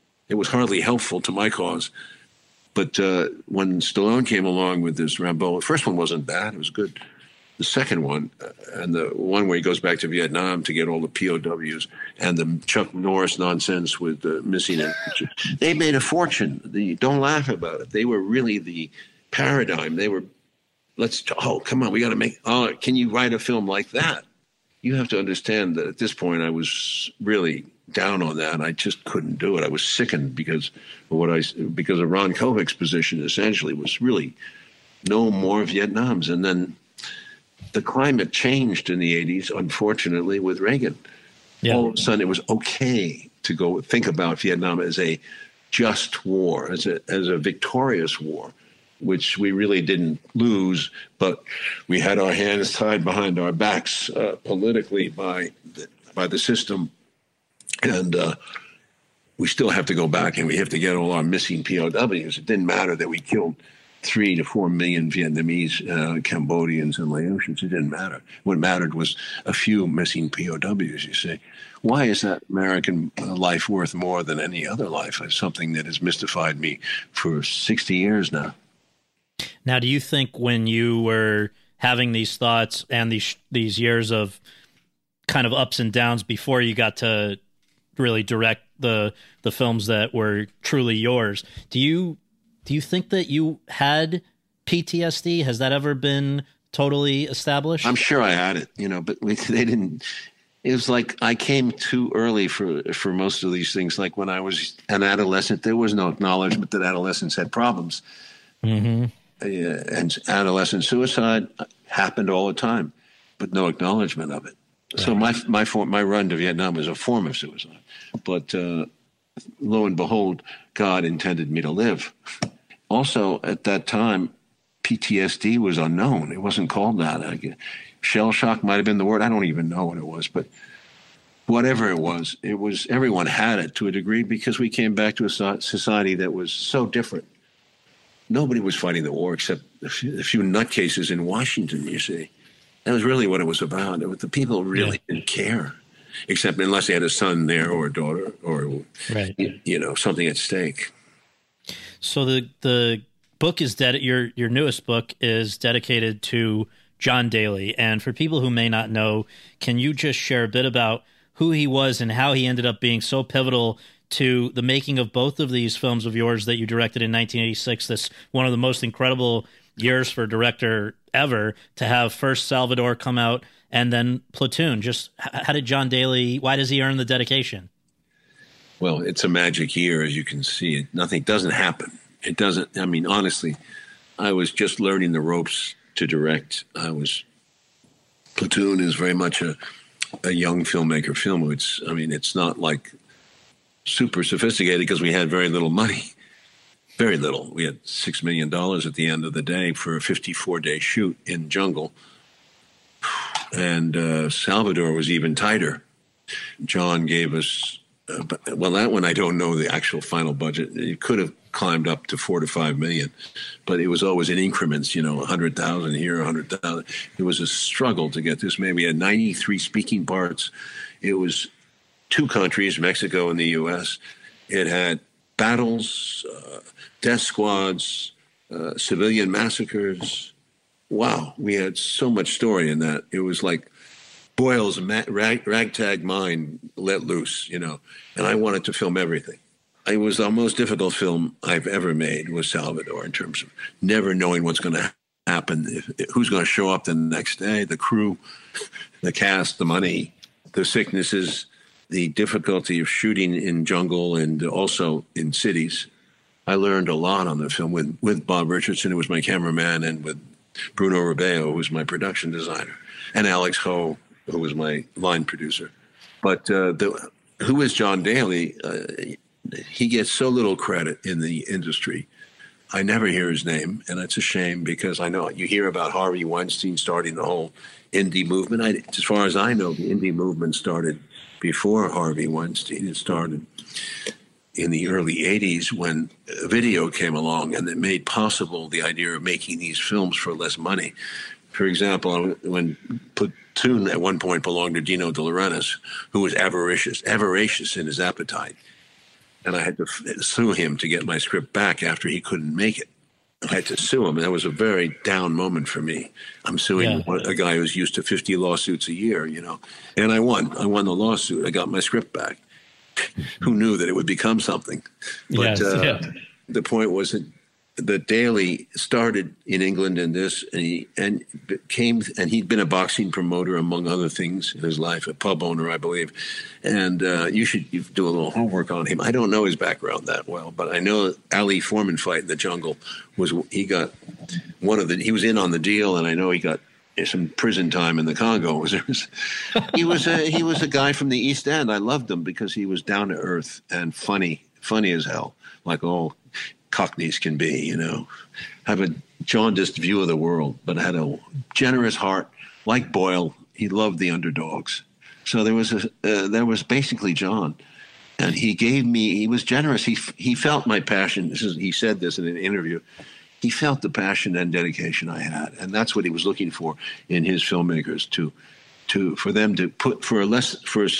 helpful to my cause. But when Stallone came along with this Rambo, the first one wasn't bad. It was good. The second one, and the one where he goes back to Vietnam to get all the POWs, and the Chuck Norris nonsense with missing it. They made a fortune. Don't laugh about it. They were really the paradigm. They were, come on, we got to make, can you write a film like that? You have to understand that at this point I was really down on that. I just couldn't do it. I was sickened because of Ron Kovic's position essentially was really no more Vietnams. And then the climate changed in the 80s, unfortunately, with Reagan. Yeah. All of a sudden, it was okay to go think about Vietnam as a just war, as a victorious war, which we really didn't lose, but we had our hands tied behind our backs politically by the system, and we still have to go back and we have to get all our missing POWs. It didn't matter that we killed 3 to 4 million Vietnamese, Cambodians, and Laotians. It didn't matter. What mattered was a few missing POWs, you see. Why is that American life worth more than any other life? It's something that has mystified me for 60 years now.
Now, do you think when you were having these thoughts and these years of kind of ups and downs before you got to really direct the films that were truly yours, do you think that you had PTSD? Has that ever been totally established?
I'm sure I had it, but they didn't. it was like I came too early for most of these things. Like when I was an adolescent, there was no acknowledgement that adolescents had problems.
Mm-hmm.
And adolescent suicide happened all the time, but no acknowledgement of it. Right. So my run to Vietnam was a form of suicide. But lo and behold, God intended me to live. Also, at that time, PTSD was unknown. It wasn't called that. Shell shock might have been the word. I don't even know what it was, but whatever it was, everyone had it to a degree because we came back to a society that was so different. Nobody was fighting the war except a few nutcases in Washington, you see. That was really what it was about. The people really didn't care, except unless they had a son there or a daughter or, something at stake.
So the book is your newest book is dedicated to John Daly. And for people who may not know, can you just share a bit about who he was and how he ended up being so pivotal to the making of both of these films of yours that you directed in 1986? That's one of the most incredible years for a director ever, to have first Salvador come out and then Platoon. Just how did John Daly, why does he earn the dedication?
Well, it's a magic year, as you can see. Nothing doesn't happen. It doesn't. I mean, honestly, I was just learning the ropes to direct. Platoon is very much a young filmmaker film. It's not like super sophisticated because we had very little money. Very little. We had $6 million at the end of the day for a 54-day shoot in jungle. And Salvador was even tighter. John gave us, that one I don't know the actual final budget. It could have climbed up to $4 to $5 million, but it was always in increments, 100,000 here, 100,000. It was a struggle to get this. Maybe we had 93 speaking parts. It was 2 countries, Mexico and the U.S. It had battles, death squads, civilian massacres. Wow, we had so much story in that. It was like Boyle's ragtag mind let loose, and I wanted to film everything. It was the most difficult film I've ever made was Salvador, in terms of never knowing what's going to happen, who's going to show up the next day, the crew, the cast, the money, the sicknesses, the difficulty of shooting in jungle and also in cities. I learned a lot on the film with Bob Richardson, who was my cameraman, and with Bruno Rubeo, who was my production designer, and Alex Ho, who was my line producer. But who is John Daly? He gets so little credit in the industry. I never hear his name, and it's a shame because I know you hear about Harvey Weinstein starting the whole indie movement. As far as I know, the indie movement started before Harvey Weinstein. It started in the early 80s when video came along and it made possible the idea of making these films for less money. For example, when Platoon at one point belonged to Dino De Laurentiis, who was avaricious in his appetite. And I had to sue him to get my script back after he couldn't make it. I had to sue him. And that was a very down moment for me. I'm suing a guy who's used to 50 lawsuits a year, And I won. I won the lawsuit. I got my script back. Who knew that it would become something? But the point was that Daly started in England and he'd been a boxing promoter, among other things in his life, a pub owner, I believe. And you do a little homework on him. I don't know his background that well, but I know Ali Foreman fight in the jungle he was in on the deal, and I know he got some prison time in the Congo. He was a guy from the East End. I loved him because he was down to earth and funny as hell, like all Cockneys can be, have a jaundiced view of the world, but had a generous heart. Like Boyle, he loved the underdogs. So there was basically John, and he was generous. He felt my passion. He said this in an interview. He felt the passion and dedication I had, and that's what he was looking for in his filmmakers for them to put for less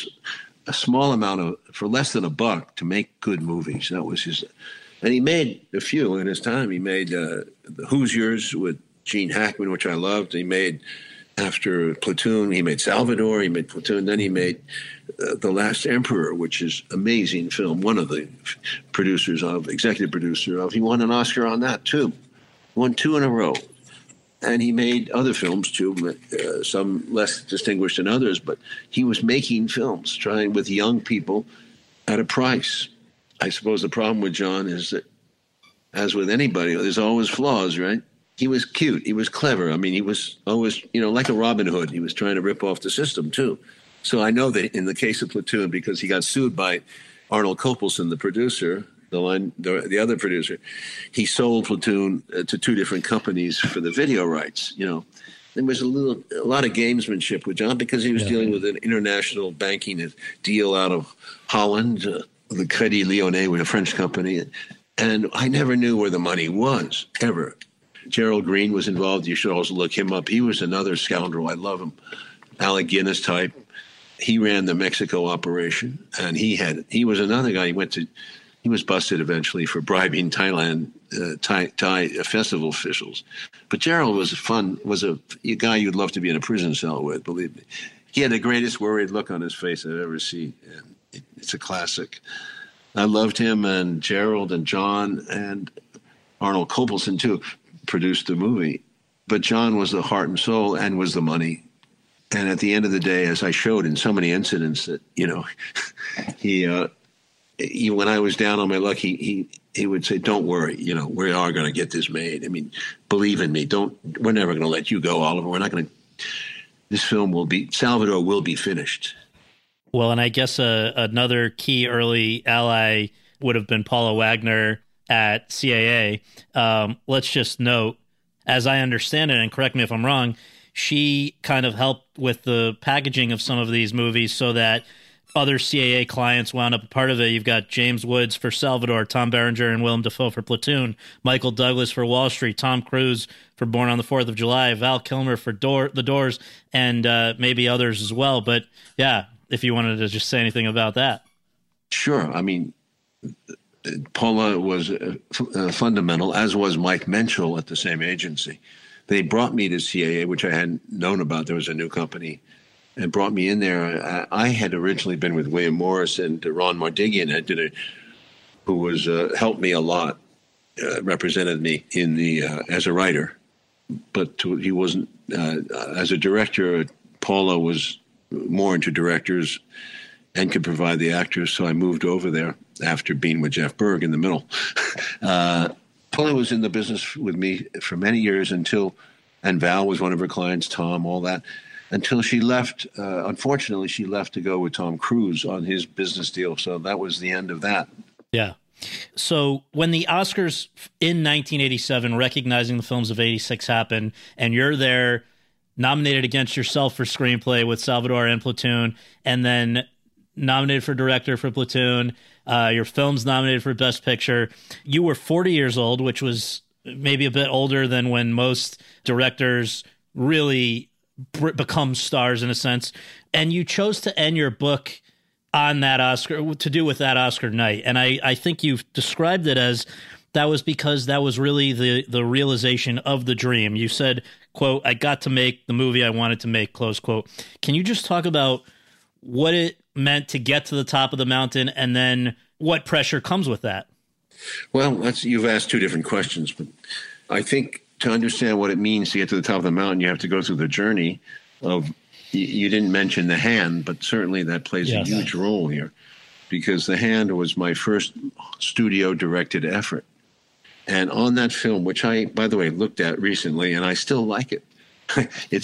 than $1 to make good movies. That was his. And he made a few in his time. He made the Hoosiers with Gene Hackman, which I loved. He made, after Platoon, he made Salvador, he made Platoon. Then he made The Last Emperor, which is an amazing film. One of the executive producer of. He won an Oscar on that, too. Won 2 in a row. And he made other films too, some less distinguished than others, but he was making films, trying with young people at a price. I suppose the problem with John is that, as with anybody, there's always flaws, right? He was cute. He was clever. I mean, he was always, like a Robin Hood. He was trying to rip off the system too. So I know that in the case of Platoon, because he got sued by Arnold Kopelson, the producer, the other producer, he sold Platoon to two different companies for the video rights. There was a lot of gamesmanship with John because he was dealing with an international banking deal out of Holland, the Crédit Lyonnais, with a French company, and I never knew where the money was ever. Gerald Green was involved. You should also look him up. He was another scoundrel. I love him. Alec Guinness type. He ran the Mexico operation, and he was another guy. He was busted eventually for bribing Thai festival officials. But Gerald was a guy you'd love to be in a prison cell with, believe me. He had the greatest worried look on his face I've ever seen. And it's a classic. I loved him, and Gerald and John and Arnold Kopelson, too, produced the movie. But John was the heart and soul and was the money. And at the end of the day, as I showed in so many incidents that, he when I was down on my luck, he would say, "Don't worry, we are going to get this made. I mean, believe in me. We're never going to let you go, Oliver. We're not going to. This film Salvador will be finished."
Well, and I guess another key early ally would have been Paula Wagner at CAA. Let's just note, as I understand it, and correct me if I'm wrong, she kind of helped with the packaging of some of these movies so that other CAA clients wound up a part of it. You've got James Woods for Salvador, Tom Berenger and Willem Dafoe for Platoon, Michael Douglas for Wall Street, Tom Cruise for Born on the 4th of July, Val Kilmer for The Doors, and maybe others as well. But yeah, if you wanted to just say anything about that.
Sure. I mean, Paula was fundamental, as was Mike Menschel at the same agency. They brought me to CAA, which I hadn't known about. There was a new company, and brought me in there. I had originally been with William Morris, and Ron Mardigian who was helped me a lot, represented me in the as a writer, but he wasn't as a director. Paula was more into directors and could provide the actors, so I moved over there after being with Jeff Berg in the middle. Paula was in the business with me for many years and Val was one of her clients, Tom, all that, until she left. Unfortunately, she left to go with Tom Cruise on his business deal. So that was the end of that.
Yeah. So when the Oscars in 1987, recognizing the films of 86 happened, and you're there nominated against yourself for screenplay with Salvador and Platoon, and then nominated for director for Platoon, your film's nominated for Best Picture. You were 40 years old, which was maybe a bit older than when most directors really become stars in a sense. And you chose to end your book on that Oscar, to do with that Oscar night. And I think you've described it as that was because that was really the realization of the dream. You said, quote, "I got to make the movie I wanted to make," close quote. Can you just talk about what it meant to get to the top of the mountain and then what pressure comes with that?
Well, you've asked two different questions, but I think to understand what it means to get to the top of the mountain, you have to go through the journey of, you didn't mention The Hand, but certainly that plays a huge role here, because The Hand was my first studio-directed effort. And on that film, which I, by the way, looked at recently, and I still like it. It's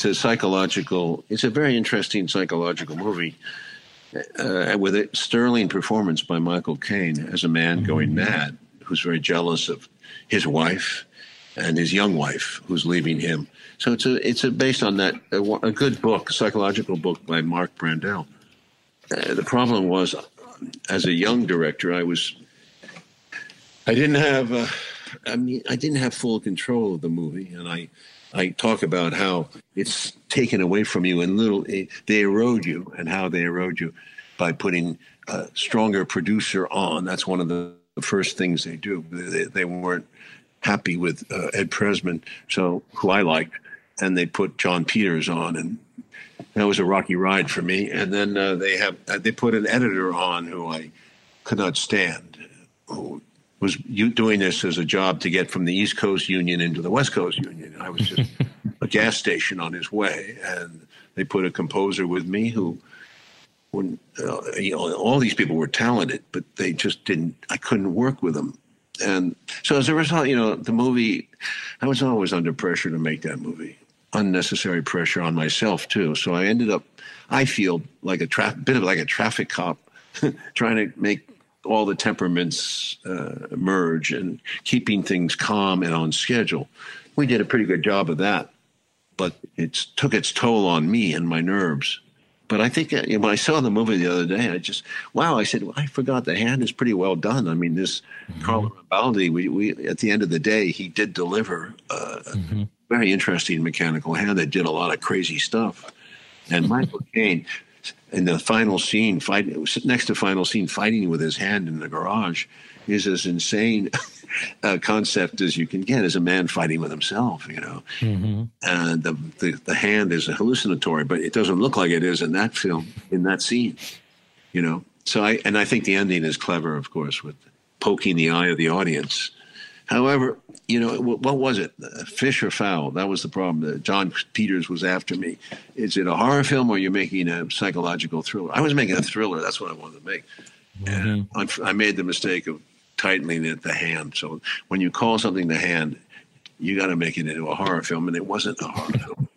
a very interesting psychological movie with a sterling performance by Michael Caine as a man going mad, who's very jealous of his wife and his young wife who's leaving him. So it's based on that, a good book, a psychological book by Mark Brandel. The problem was, as a young director, I didn't have full control of the movie, and I talk about how it's taken away from you and they erode you, and how they erode you by putting a stronger producer on. That's one of the first things they do. They weren't happy with Ed Presman, who I liked, and they put John Peters on, and that was a rocky ride for me. And then they put an editor on who I could not stand, who was doing this as a job to get from the East Coast Union into the West Coast Union. I was just a gas station on his way, and they put a composer with me who, when all these people were talented, but they just didn't. I couldn't work with them, and so as a result, the movie, I was always under pressure to make that movie, unnecessary pressure on myself too. So I ended up, I feel like a bit of like a traffic cop, trying to make all the temperaments merge and keeping things calm and on schedule. We did a pretty good job of that, but it took its toll on me and my nerves. But I think when I saw the movie the other day, I said, well, I forgot The Hand is pretty well done. I mean, this Carlo Rambaldi, we at the end of the day, he did deliver a very interesting mechanical hand that did a lot of crazy stuff. And Michael Caine, in the final scene, next to final scene, fighting with his hand in the garage, is as insane a concept as you can get, as a man fighting with himself, And the hand is hallucinatory, but it doesn't look like it is in that film, in that scene, So I think the ending is clever, of course, with poking the eye of the audience. However, what was it? Fish or fowl? That was the problem. John Peters was after me. Is it a horror film or you're making a psychological thriller? I was making a thriller. That's what I wanted to make. And I made the mistake of titling it The Hand. So when you call something The Hand, you got to make it into a horror film, and it wasn't a horror film.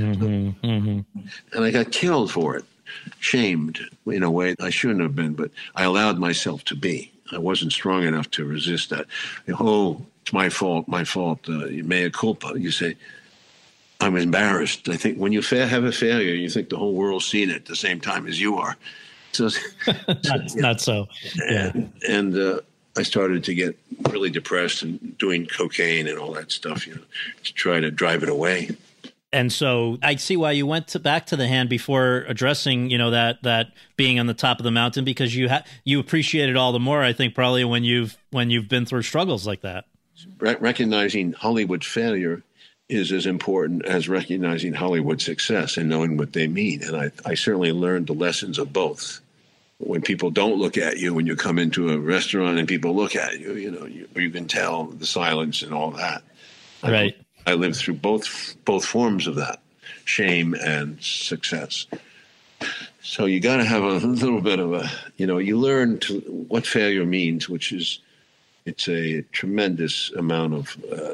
And I got killed for it, shamed in a way I shouldn't have been, but I allowed myself to be. I wasn't strong enough to resist that. Oh, it's my fault, mea culpa. You say, I'm embarrassed. I think when you have a failure, you think the whole world's seen it at the same time as you are. So
not so. Yeah.
And I started to get really depressed and doing cocaine and all that stuff, to try to drive it away.
And so I see why you went back to The Hand before addressing, that being on the top of the mountain, because you appreciate it all the more, I think, probably when you've been through struggles like that.
Recognizing Hollywood failure is as important as recognizing Hollywood success and knowing what they mean. And I certainly learned the lessons of both. When people don't look at you, when you come into a restaurant and people look at you, you can tell the silence and all that.
Right.
I lived through both forms of that, shame and success. So you got to have a little bit of you learn what failure means, which is, it's a tremendous amount of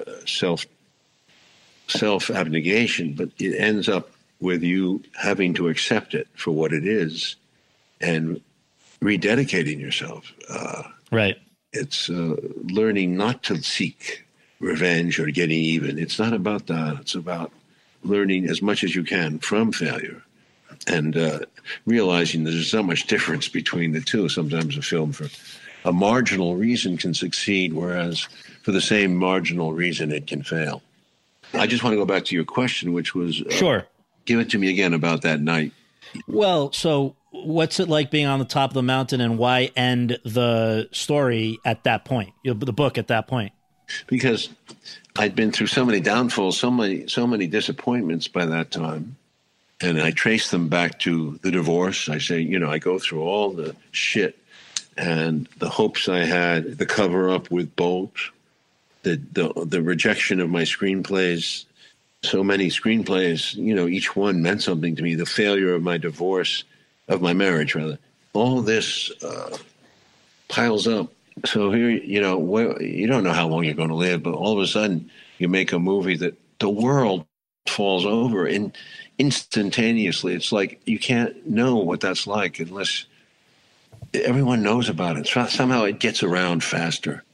self-abnegation, but it ends up with you having to accept it for what it is and rededicating yourself.
Right.
It's learning not to seek revenge or getting even. It's not about that. It's about learning as much as you can from failure and realizing there's so much difference between the two. Sometimes a film for a marginal reason can succeed, whereas for the same marginal reason it can fail. I just want to go back to your question, which was
sure.
Give it to me again about that night.
Well, so what's it like being on the top of the mountain, and why end the story at that point, the book at that point?
Because I'd been through so many downfalls, so many disappointments by that time. And I trace them back to the divorce. I say, I go through all the shit and the hopes I had, the cover up with Bolt, the rejection of my screenplays. So many screenplays, each one meant something to me. The failure of my divorce, of my marriage, rather. All this piles up. So here, you don't know how long you're going to live, but all of a sudden you make a movie that the world falls over instantaneously. It's like you can't know what that's like unless everyone knows about it. Somehow it gets around faster.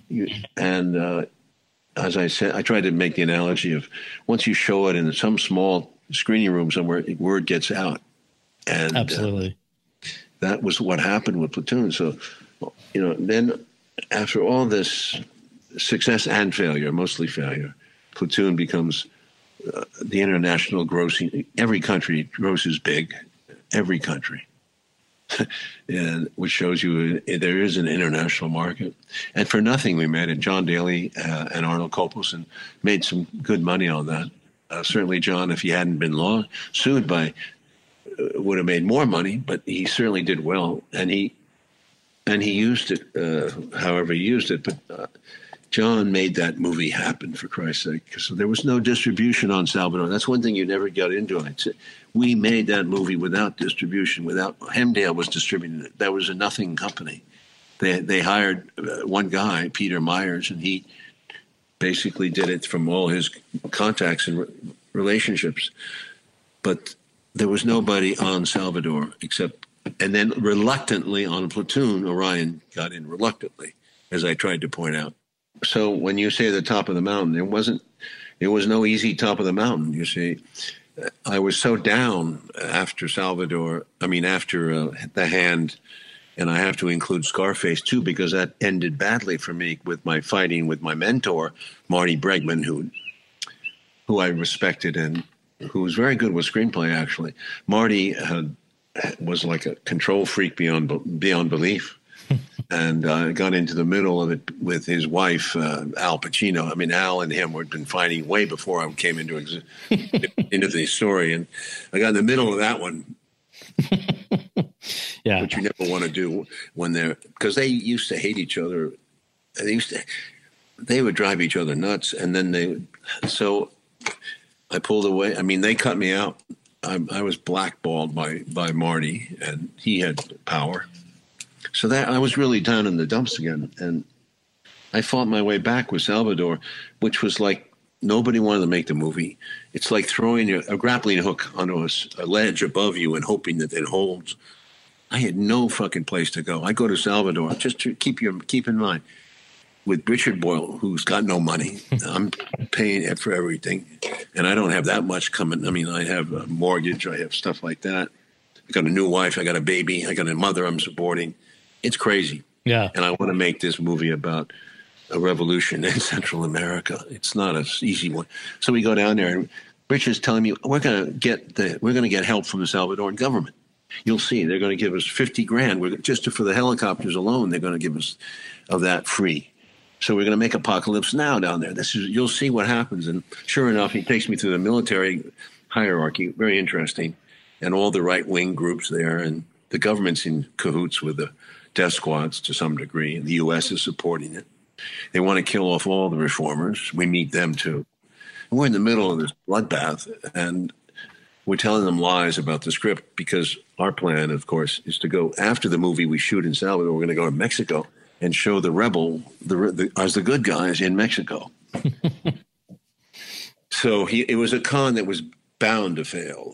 As I said, I tried to make the analogy of once you show it in some small screening room somewhere, word gets out. And
absolutely.
That was what happened with Platoon. So, then after all this success and failure, mostly failure, Platoon becomes the international grossing. Every country grosses big, every country. And which shows you there is an international market. And for nothing we made it. John Daly and Arnold Kopelson made some good money on that. Certainly John, if he hadn't been sued would have made more money, but he certainly did well. And he used it however he used it. But John made that movie happen, for Christ's sake, because there was no distribution on Salvador. That's one thing you never got into. We made that movie without distribution, without Hemdale was distributing it. That was a nothing company. They hired one guy, Peter Myers, and he basically did it from all his contacts and relationships. But there was nobody on Salvador except, and then reluctantly on Platoon, Orion got in reluctantly, as I tried to point out. So when you say the top of the mountain, there was no easy top of the mountain. You see, I was so down after Salvador. I mean, after The Hand, and I have to include Scarface too, because that ended badly for me with my fighting with my mentor, Marty Bregman, who I respected and who was very good with screenplay. Actually, Marty was like a control freak beyond belief. And got into the middle of it with his wife, Al Pacino. I mean, Al and him had been fighting way before I came into the story. And I got in the middle of that one.
Yeah.
Which you never want to do when because they used to hate each other. They would drive each other nuts. And then so I pulled away. I mean, they cut me out. I was blackballed by Marty, and he had power. So that I was really down in the dumps again, and I fought my way back with Salvador, which was like nobody wanted to make the movie. It's like throwing a grappling hook onto a ledge above you and hoping that it holds. I had no fucking place to go. I go to Salvador just to keep in mind with Richard Boyle, who's got no money. I'm paying for everything, and I don't have that much coming. I mean, I have a mortgage, I have stuff like that. I got a new wife, I got a baby, I got a mother I'm supporting. It's crazy.
Yeah.
And I want to make this movie about a revolution in Central America. It's not an easy one. So we go down there, and Richard's telling me we're going to get help from the Salvadoran government. You'll see, they're going to give us $50,000. Just for the helicopters alone, they're going to give us of that free. So we're going to make Apocalypse Now down there. You'll see what happens. And sure enough, he takes me through the military hierarchy. Very interesting. And all the right-wing groups there, and the government's in cahoots with the death squads to some degree, and the U.S. is supporting it. They want to kill off all the reformers. We meet them too. And we're in the middle of this bloodbath, and we're telling them lies about the script because our plan, of course, is to go after the movie we shoot in Salvador. We're going to go to Mexico and show the rebel as the good guys in Mexico. So it was a con that was bound to fail.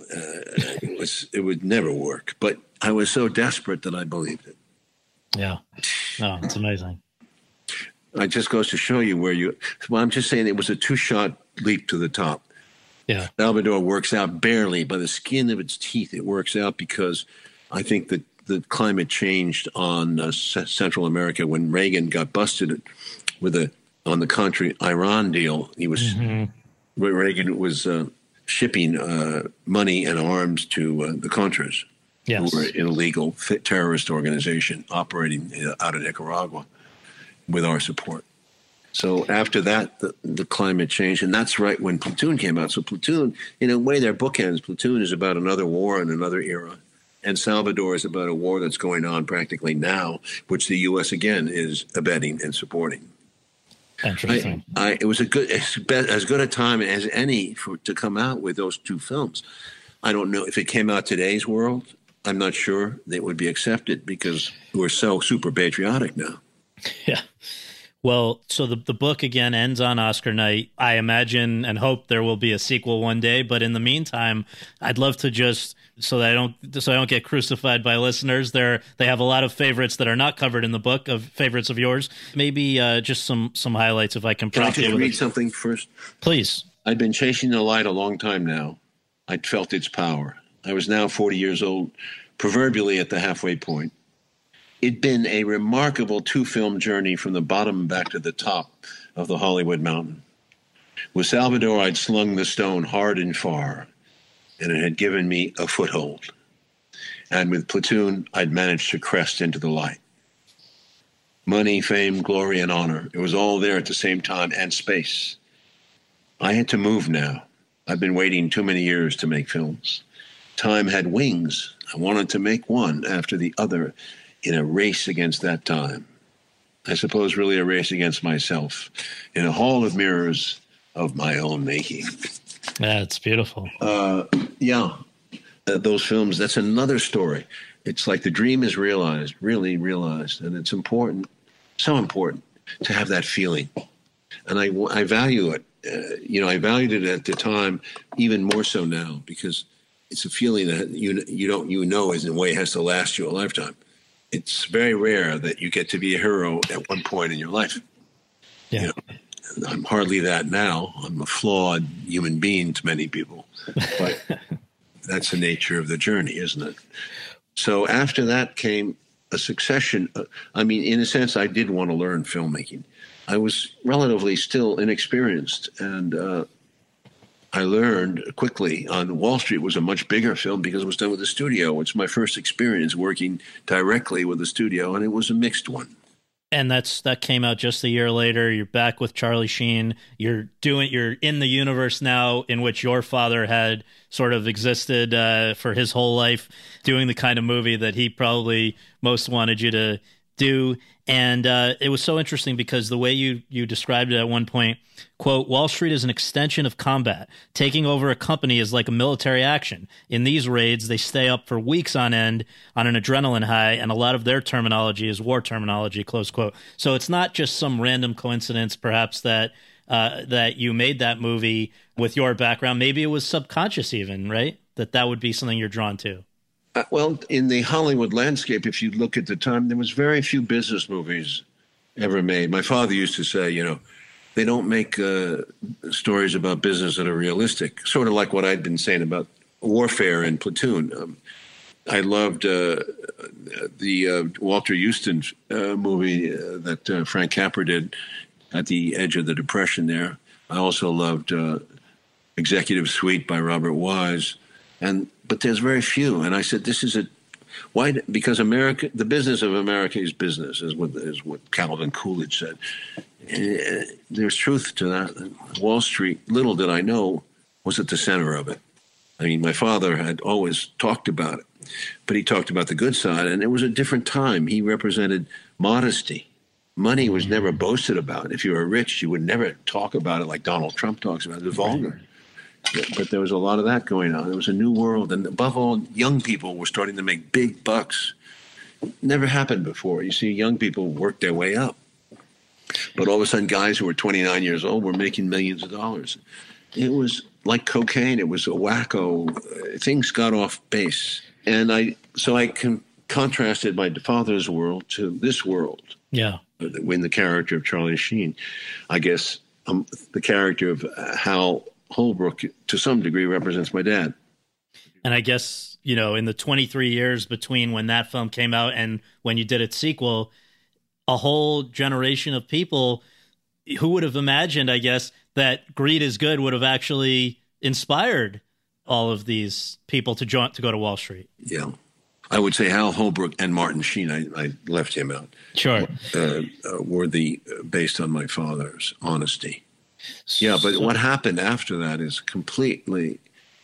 It would never work. But I was so desperate that I believed it.
Yeah. No, it's amazing.
It just goes to show you I'm just saying it was a two-shot leap to the top.
Yeah.
Salvador works out barely by the skin of its teeth. It works out because I think that the climate changed on Central America when Reagan got busted on the country Iran deal. He was Reagan was shipping money and arms to the Contras.
Yes.
Who were an illegal terrorist organization operating out of Nicaragua with our support. So after that, the climate changed, and that's right when Platoon came out. So Platoon, in a way, they're bookends. Platoon is about another war in another era, and Salvador is about a war that's going on practically now, which the U.S. again is abetting and supporting.
Interesting.
It was as good a time as any to come out with those two films. I don't know if it came out today's world. I'm not sure they would be accepted because we're so super patriotic now.
Yeah. Well, so the book again ends on Oscar night. I imagine and hope there will be a sequel one day, but in the meantime, I'd love to just so I don't get crucified by listeners. They have a lot of favorites that are not covered in the book of favorites of yours. Maybe just some highlights if I can prompt you.
Can I just read something first?
Please.
I'd been chasing the light a long time now. I'd felt its power. I was now 40 years old, proverbially at the halfway point. It'd been a remarkable two-film journey from the bottom back to the top of the Hollywood mountain. With Salvador, I'd slung the stone hard and far, and it had given me a foothold. And with Platoon, I'd managed to crest into the light. Money, fame, glory, and honor. It was all there at the same time, and space. I had to move now. I've been waiting too many years to make films. Time had wings. I wanted to make one after the other in a race against that time. I suppose, really a race against myself in a hall of mirrors of my own making.
Yeah, it's beautiful.
Those films, that's another story. It's like the dream is realized, really realized. And it's important, so important to have that feeling. And I value it. I valued it at the time, even more so now, because it's a feeling that is in a way has to last you a lifetime. It's very rare that you get to be a hero at one point in your life.
Yeah.
I'm hardly that now. I'm a flawed human being to many people, but that's the nature of the journey, isn't it? So after that came a succession. In a sense, I did want to learn filmmaking. I was relatively still inexperienced, and I learned quickly. On Wall Street was a much bigger film because it was done with a studio. It's my first experience working directly with a studio, and it was a mixed one.
And that came out just a year later. You're back with Charlie Sheen. You're in the universe now in which your father had sort of existed for his whole life, doing the kind of movie that he probably most wanted you to do. And it was so interesting because the way you described it at one point, quote, Wall Street is an extension of combat. Taking over a company is like a military action. In these raids, they stay up for weeks on end on an adrenaline high, and a lot of their terminology is war terminology, close quote. So it's not just some random coincidence, perhaps, that you made that movie with your background. Maybe it was subconscious even, right? That would be something you're drawn to.
Well, in the Hollywood landscape, if you look at the time, there was very few business movies ever made. My father used to say, they don't make stories about business that are realistic, sort of like what I'd been saying about warfare and Platoon. I loved the Walter Houston movie that Frank Capra did at the edge of the Depression there. I also loved Executive Suite by Robert Wise. But there's very few. And I said, why? Because America, the business of America is business, is what Calvin Coolidge said. There's truth to that. Wall Street, little did I know, was at the center of it. My father had always talked about it, but he talked about the good side, and it was a different time. He represented modesty. Money was never boasted about. If you were rich, you would never talk about it like Donald Trump talks about it. It was vulgar. But there was a lot of that going on. It was a new world. And above all, young people were starting to make big bucks. Never happened before. You see, young people work their way up. But all of a sudden, guys who were 29 years old were making millions of dollars. It was like cocaine. It was a wacko. Things got off base. And I contrasted my father's world to this world.
Yeah.
In the character of Charlie Sheen. I guess the character of Hal Holbrook, to some degree, represents my dad.
And I guess, in the 23 years between when that film came out and when you did its sequel, a whole generation of people who would have imagined, I guess, that Greed is Good would have actually inspired all of these people to go to Wall Street.
Yeah. I would say Hal Holbrook and Martin Sheen, I left him out.
Sure.
Were based on my father's honesty. Yeah, but what happened after that is completely,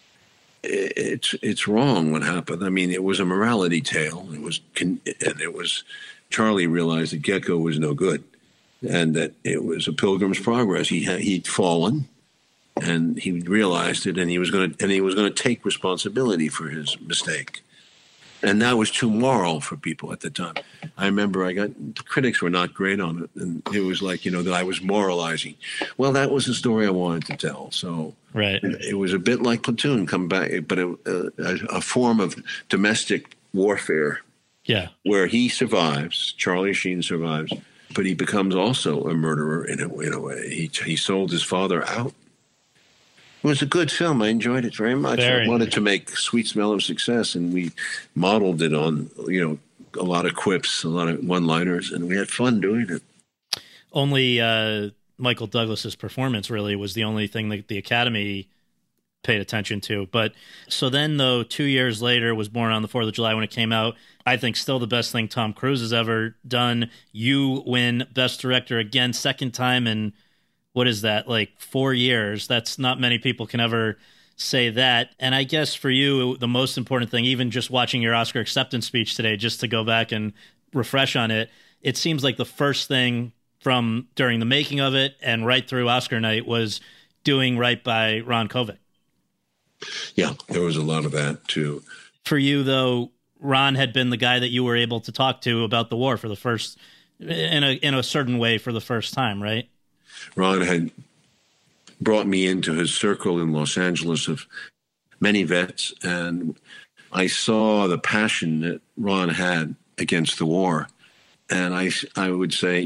it's wrong what happened. It was a morality tale. It was Charlie realized that Gecko was no good and that it was a pilgrim's progress. He'd fallen and he realized it, and he was going to take responsibility for his mistake. And that was too moral for people at the time. I remember the critics were not great on it. And it was like, that I was moralizing. Well, that was the story I wanted to tell. So
right.
It was a bit like Platoon come back, but a form of domestic warfare.
Yeah.
Where he survives, Charlie Sheen survives, but he becomes also a murderer in a way. He sold his father out. It was a good film. I enjoyed it very much. I wanted to make Sweet Smell of Success, and we modeled it on, a lot of quips, a lot of one-liners, and we had fun doing it.
Only Michael Douglas's performance really was the only thing that the Academy paid attention to. But so then, though, 2 years later was Born on the 4th of July when it came out. I think still the best thing Tom Cruise has ever done. You win Best Director again, second time in, what is that, like 4 years? That's not many people can ever say that. And I guess for you, the most important thing, even just watching your Oscar acceptance speech today, just to go back and refresh on it, it seems like the first thing from during the making of it and right through Oscar night was doing right by Ron Kovic.
Yeah, there was a lot of that too.
For you, though, Ron had been the guy that you were able to talk to about the war for the first, in a certain way, for the first time, right?
Ron had brought me into his circle in Los Angeles of many vets, and I saw the passion that Ron had against the war. And I would say,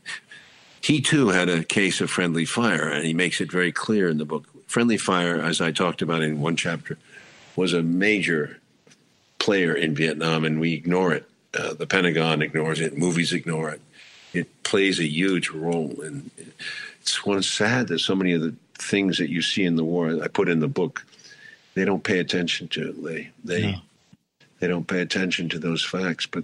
he too had a case of friendly fire, and he makes it very clear in the book. Friendly fire, as I talked about in one chapter, was a major player in Vietnam, and we ignore it. The Pentagon ignores it. Movies ignore it. It plays a huge role. And it's sad that so many of the things that you see in the war, I put in the book, they don't pay attention to it. They don't pay attention to those facts. But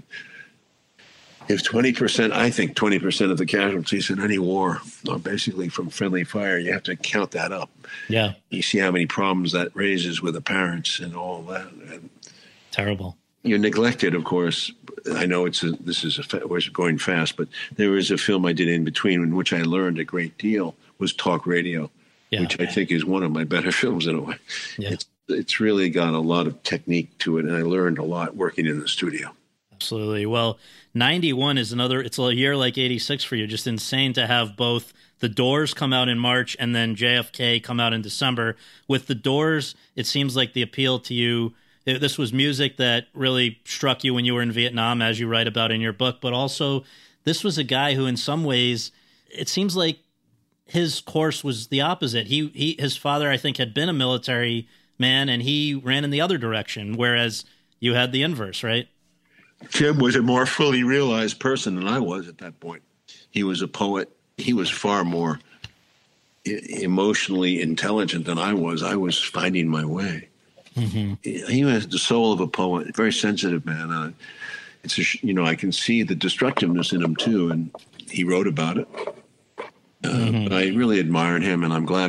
if 20%, I think 20% of the casualties in any war are basically from friendly fire, you have to count that up.
Yeah.
You see how many problems that raises with the parents and all that. And
terrible.
You're neglected, of course. I know we're going fast, but there was a film I did in between in which I learned a great deal, was Talk Radio, which I think is one of my better films in a way. Yeah. It's really got a lot of technique to it, and I learned a lot working in the studio.
Absolutely. Well, 91 is it's a year like 86 for you. Just insane to have both The Doors come out in March and then JFK come out in December. With The Doors, it seems like the appeal to you, this was music that really struck you when you were in Vietnam, as you write about in your book, but also this was a guy who in some ways, it seems like his course was the opposite. His father, I think, had been a military man, and he ran in the other direction, whereas you had the inverse, right?
Tim was a more fully realized person than I was at that point. He was a poet. He was far more emotionally intelligent than I was. I was finding my way. Mm-hmm. He has the soul of a poet, a very sensitive man. I can see the destructiveness in him too, and he wrote about it. But I really admired him, and I'm glad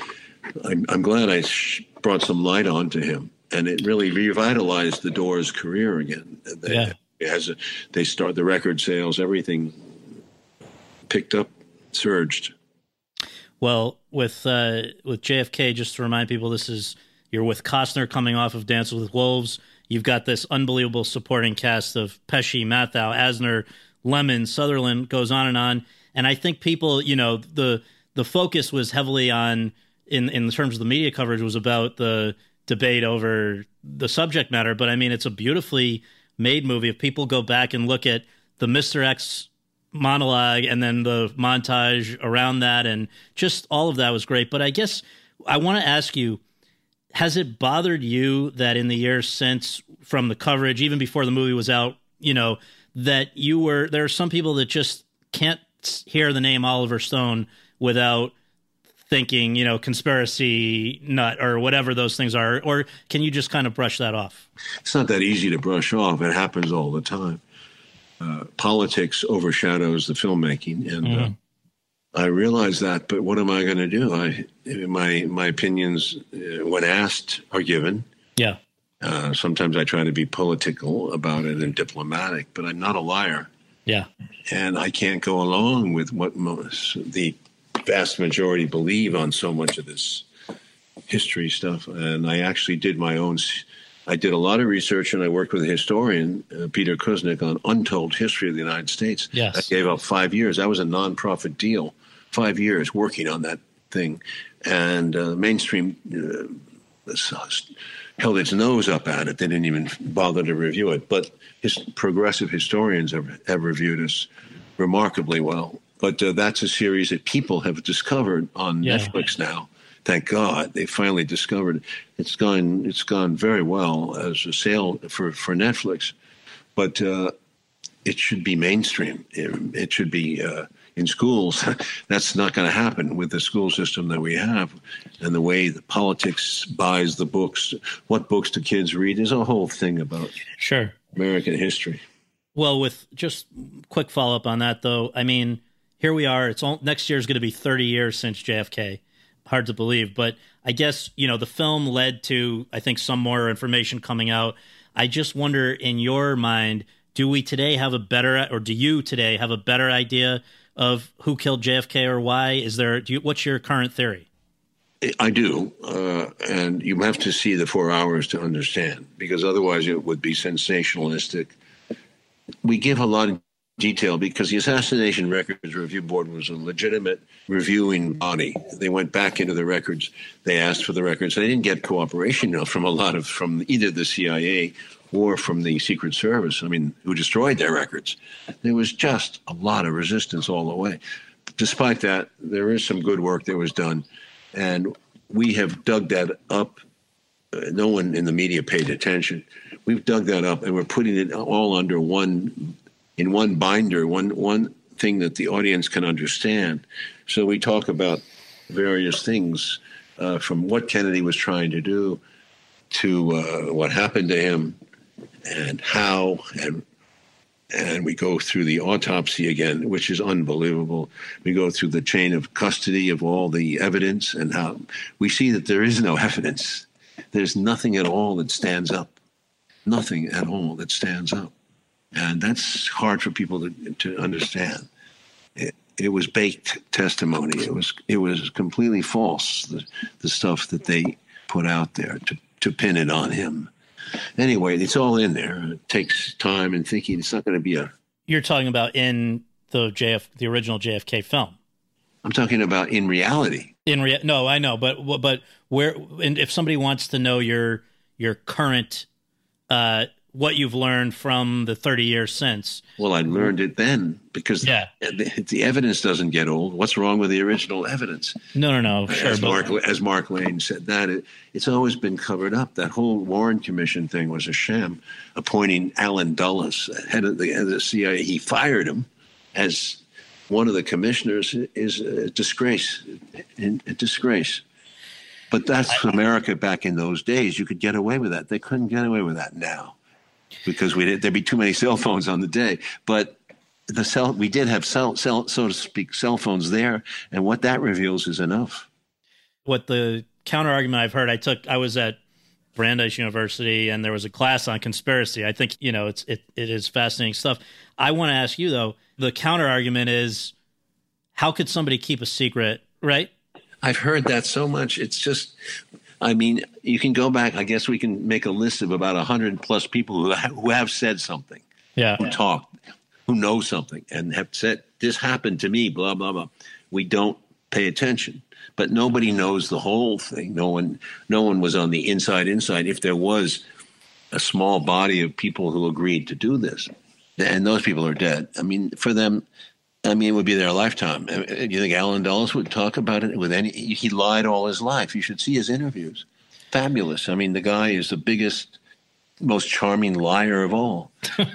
I brought some light onto him, and it really revitalized the Doors' career again. The record sales, everything picked up, surged.
Well, with JFK, just to remind people, you're with Costner coming off of Dances with Wolves. You've got this unbelievable supporting cast of Pesci, Matthau, Asner, Lemon, Sutherland, goes on. And I think people, the focus was heavily on, in terms of the media coverage, was about the debate over the subject matter. But I mean, it's a beautifully made movie. If people go back and look at the Mr. X monologue and then the montage around that, and just all of that was great. But I guess I want to ask you, has it bothered you that in the years since, from the coverage, even before the movie was out, that there are some people that just can't hear the name Oliver Stone without thinking, conspiracy nut or whatever those things are? Or can you just kind of brush that off?
It's not that easy to brush off. It happens all the time. Politics overshadows the filmmaking, and I realize that. But what am I going to do? My opinions, when asked, are given. Yeah. Sometimes I try to be political about it and diplomatic, but I'm not a liar. Yeah. And I can't go along with what the vast majority believe on so much of this history stuff. And I actually did I did a lot of research, and I worked with a historian, Peter Kuznick, on Untold History of the United States. Yes. I gave up 5 years. That was a nonprofit deal, 5 years working on that thing. And mainstream held its nose up at it. They didn't even bother to review it. But progressive historians have reviewed us remarkably well. But that's a series that people have discovered on Netflix now. Thank God they finally discovered it. It's gone very well as a sale for Netflix, but it should be mainstream. It should be in schools. That's not going to happen with the school system that we have, and the way the politics buys the books. What books do kids read? There's a whole thing about American history.
Well, with just quick follow up on that, though, I mean, here we are. Next year is going to be 30 years since JFK. Hard to believe, but I guess, the film led to, I think, some more information coming out. I just wonder, in your mind, do we today have a better, or do you today have a better idea of who killed JFK or why? What's your current theory?
I do, and you have to see the 4 hours to understand, because otherwise it would be sensationalistic. We give a lot of detail because the Assassination Records Review Board was a legitimate reviewing body. They went back into the records. They asked for the records. They didn't get cooperation from from either the CIA or from the Secret Service, who destroyed their records. There was just a lot of resistance all the way. Despite that, there is some good work that was done, and we have dug that up. No one in the media paid attention. We've dug that up, and we're putting it all under one binder, one thing that the audience can understand. So we talk about various things, from what Kennedy was trying to do to what happened to him and how, and we go through the autopsy again, which is unbelievable. We go through the chain of custody of all the evidence and how we see that there is no evidence. There's nothing at all that stands up. Nothing at all that stands up. And that's hard for people to understand. It was baked testimony. It was completely false, the stuff that they put out there to pin it on him. Anyway, it's all in there. It takes time and thinking. It's not going to be
You're talking about in the original JFK film.
I'm talking about in reality.
No, I know, but where? And if somebody wants to know your current, what you've learned from the 30 years since.
Well, I learned it then because the evidence doesn't get old. What's wrong with the original evidence?
No, sure.
As Mark Lane said, it's always been covered up. That whole Warren Commission thing was a sham. Appointing Alan Dulles, head of the CIA, he fired him as one of the commissioners is a disgrace. A disgrace. But that's America back in those days. You could get away with that. They couldn't get away with that now, because there'd be too many cell phones on the day. But we did have so to speak, cell phones there, and what that reveals is enough.
What the counter argument I've heard, I was at Brandeis University, and there was a class on conspiracy. I think it is fascinating stuff. I want to ask you though. The counter argument is, how could somebody keep a secret, right?
I've heard that so much. It's just, you can go back. I guess we can make a list of about 100 plus people who have said something, who talked, who know something, and have said, this happened to me, blah, blah, blah. We don't pay attention. But nobody knows the whole thing. No one was on the inside. If there was a small body of people who agreed to do this, and those people are dead. For them, it would be their lifetime. Do you think Alan Dulles would talk about it with he lied all his life. You should see his interviews. Fabulous. The guy is the biggest, most charming liar of all.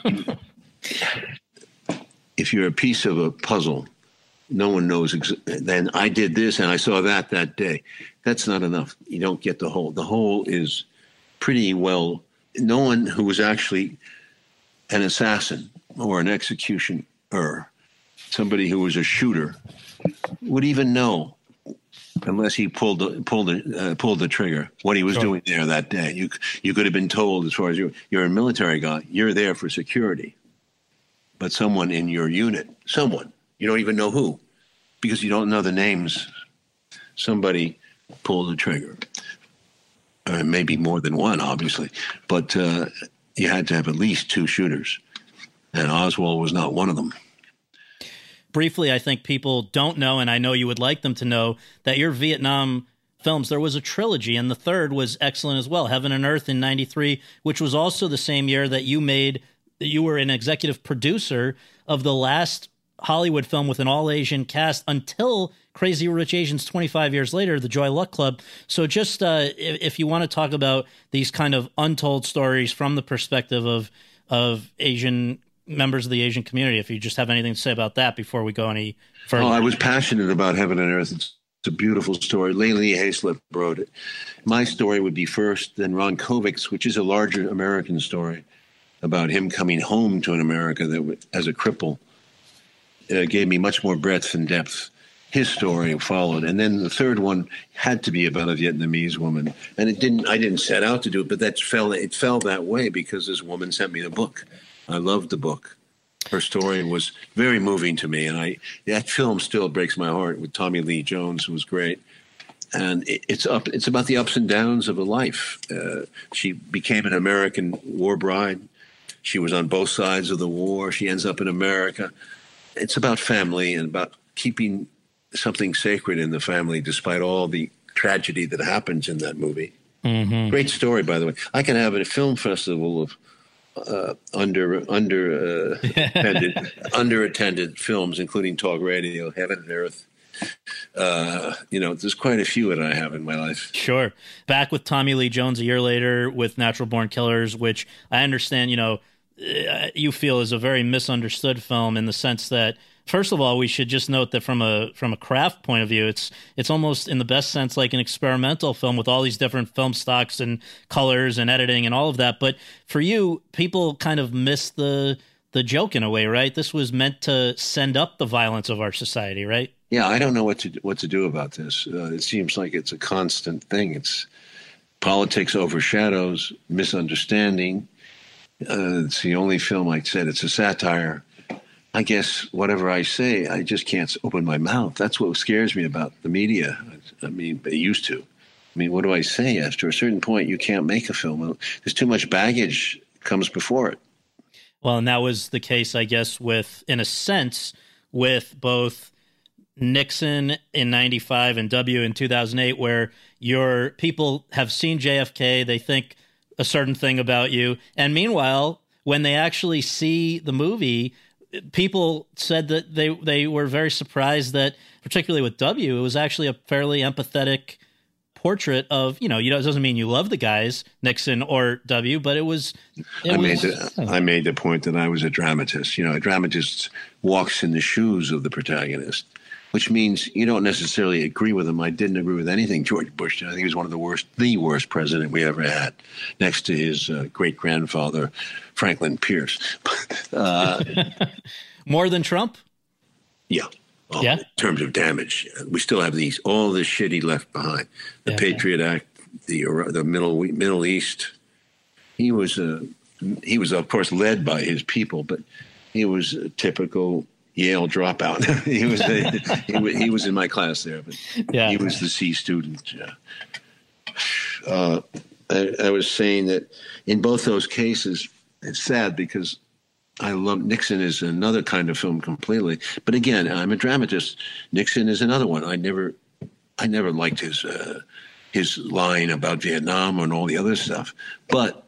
If you're a piece of a puzzle, no one knows. Then I did this and I saw that day. That's not enough. You don't get the whole. The whole is pretty well. No one who was actually an assassin or an executioner, somebody who was a shooter, would even know, unless he pulled the trigger, what he was doing there that day. You could have been told, as far as you're a military guy, you're there for security, but someone in your unit, you don't even know who, because you don't know the names. Somebody pulled the trigger. Maybe more than one, obviously, but you had to have at least two shooters, and Oswald was not one of them.
Briefly, I think people don't know, and I know you would like them to know, that your Vietnam films, there was a trilogy, and the third was excellent as well, Heaven and Earth in 93, which was also the same year that you were an executive producer of the last Hollywood film with an all-Asian cast until Crazy Rich Asians 25 years later, The Joy Luck Club. So just if you want to talk about these kind of untold stories from the perspective of Asian members of the Asian community, if you just have anything to say about that before we go any further.
I was passionate about Heaven and Earth. It's a beautiful story. Lee Haislip wrote it. My story would be first, then Ron Kovic's, which is a larger American story about him coming home to an America that, as a cripple, gave me much more breadth and depth. His story followed. And then the third one had to be about a Vietnamese woman. And I didn't set out to do it, but it fell that way because this woman sent me the book. I loved the book. Her story was very moving to me, and that film still breaks my heart with Tommy Lee Jones, who was great. And it's about the ups and downs of a life. She became an American war bride. She was on both sides of the war. She ends up in America. It's about family and about keeping something sacred in the family, despite all the tragedy that happens in that movie. Mm-hmm. Great story, by the way. I can have a film festival of underattended films, including Talk Radio, Heaven and Earth. There's quite a few that I have in my life.
Sure. Back with Tommy Lee Jones a year later with Natural Born Killers, which I understand, you feel is a very misunderstood film in the sense that, first of all, we should just note that from a craft point of view, it's almost in the best sense like an experimental film with all these different film stocks and colors and editing and all of that. But for you, people kind of miss the joke in a way, right? This was meant to send up the violence of our society, right?
Yeah, I don't know what to do about this. It seems like it's a constant thing. It's politics overshadows misunderstanding. It's the only film, like I said, it's a satire. I guess whatever I say, I just can't open my mouth. That's what scares me about the media. I mean, it used to. I mean, what do I say? After a certain point, you can't make a film. There's too much baggage comes before it.
Well, and that was the case, I guess, in a sense, with both Nixon in 95 and W in 2008, where your people have seen JFK, they think a certain thing about you. And meanwhile, when they actually see the movie, people said that they were very surprised that, particularly with W, it was actually a fairly empathetic portrait of, it doesn't mean you love the guys, Nixon or W, but I
made the point that I was a dramatist. A dramatist walks in the shoes of the protagonist, which means you don't necessarily agree with him. I didn't agree with anything George Bush did. I think he was one of the worst president we ever had, next to his great-grandfather, Franklin Pierce.
More than Trump?
Yeah. In terms of damage, we still have all this shit he left behind. The Patriot Act, the Middle East. He was of course led by his people, but he was a typical Yale dropout. he was in my class there, but he was the C student. I was saying that in both those cases, it's sad because I love Nixon is another kind of film completely. But again, I'm a dramatist. Nixon is another one. I never liked his line about Vietnam and all the other stuff. But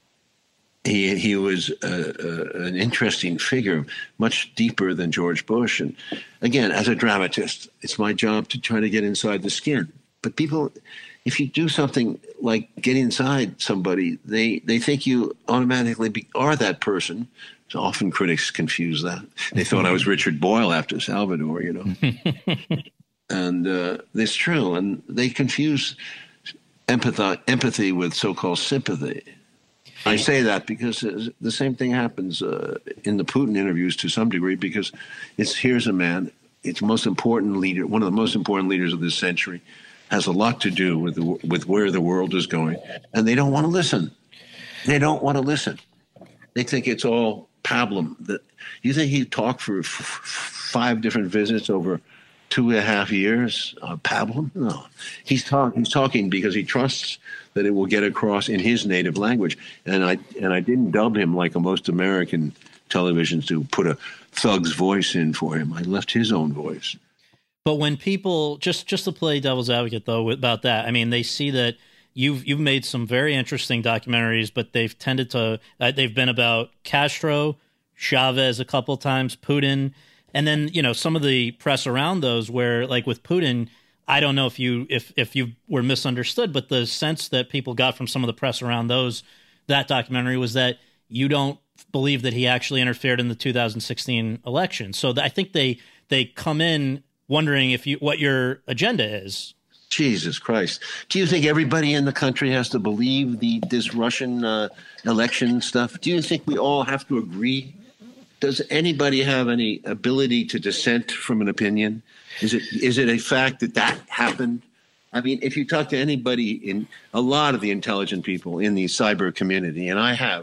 he was an interesting figure, much deeper than George Bush. And again, as a dramatist, it's my job to try to get inside the skin. But people, if you do something like get inside somebody, they think you automatically are that person. So often critics confuse that. They thought I was Richard Boyle after Salvador, And it's true. And they confuse empathy with so-called sympathy. I say that because the same thing happens in the Putin interviews to some degree, because here's a man, it's most important leader, one of the most important leaders of this century, has a lot to do with where the world is going, and they don't want to listen. They don't want to listen. They think it's all pablum. You think he talked for 5 different visits over 2.5 years? Pablum? No. He's talking because he trusts that it will get across in his native language. And I didn't dub him like most American televisions do, put a thug's voice in for him. I left his own voice.
But when people, just to play devil's advocate though about that, I mean, they see that you've made some very interesting documentaries, but they've tended to they've been about Castro, Chavez a couple times, Putin, and then some of the press around those where, like with Putin, I don't know if you were misunderstood, but the sense that people got from some of the press around that documentary was that you don't believe that he actually interfered in the 2016 election. So I think they come in wondering what your agenda is.
Jesus Christ. Do you think everybody in the country has to believe this Russian election stuff? Do you think we all have to agree? Does anybody have any ability to dissent from an opinion? Is it a fact that happened? I mean, if you talk to anybody, in a lot of the intelligent people in the cyber community, and I have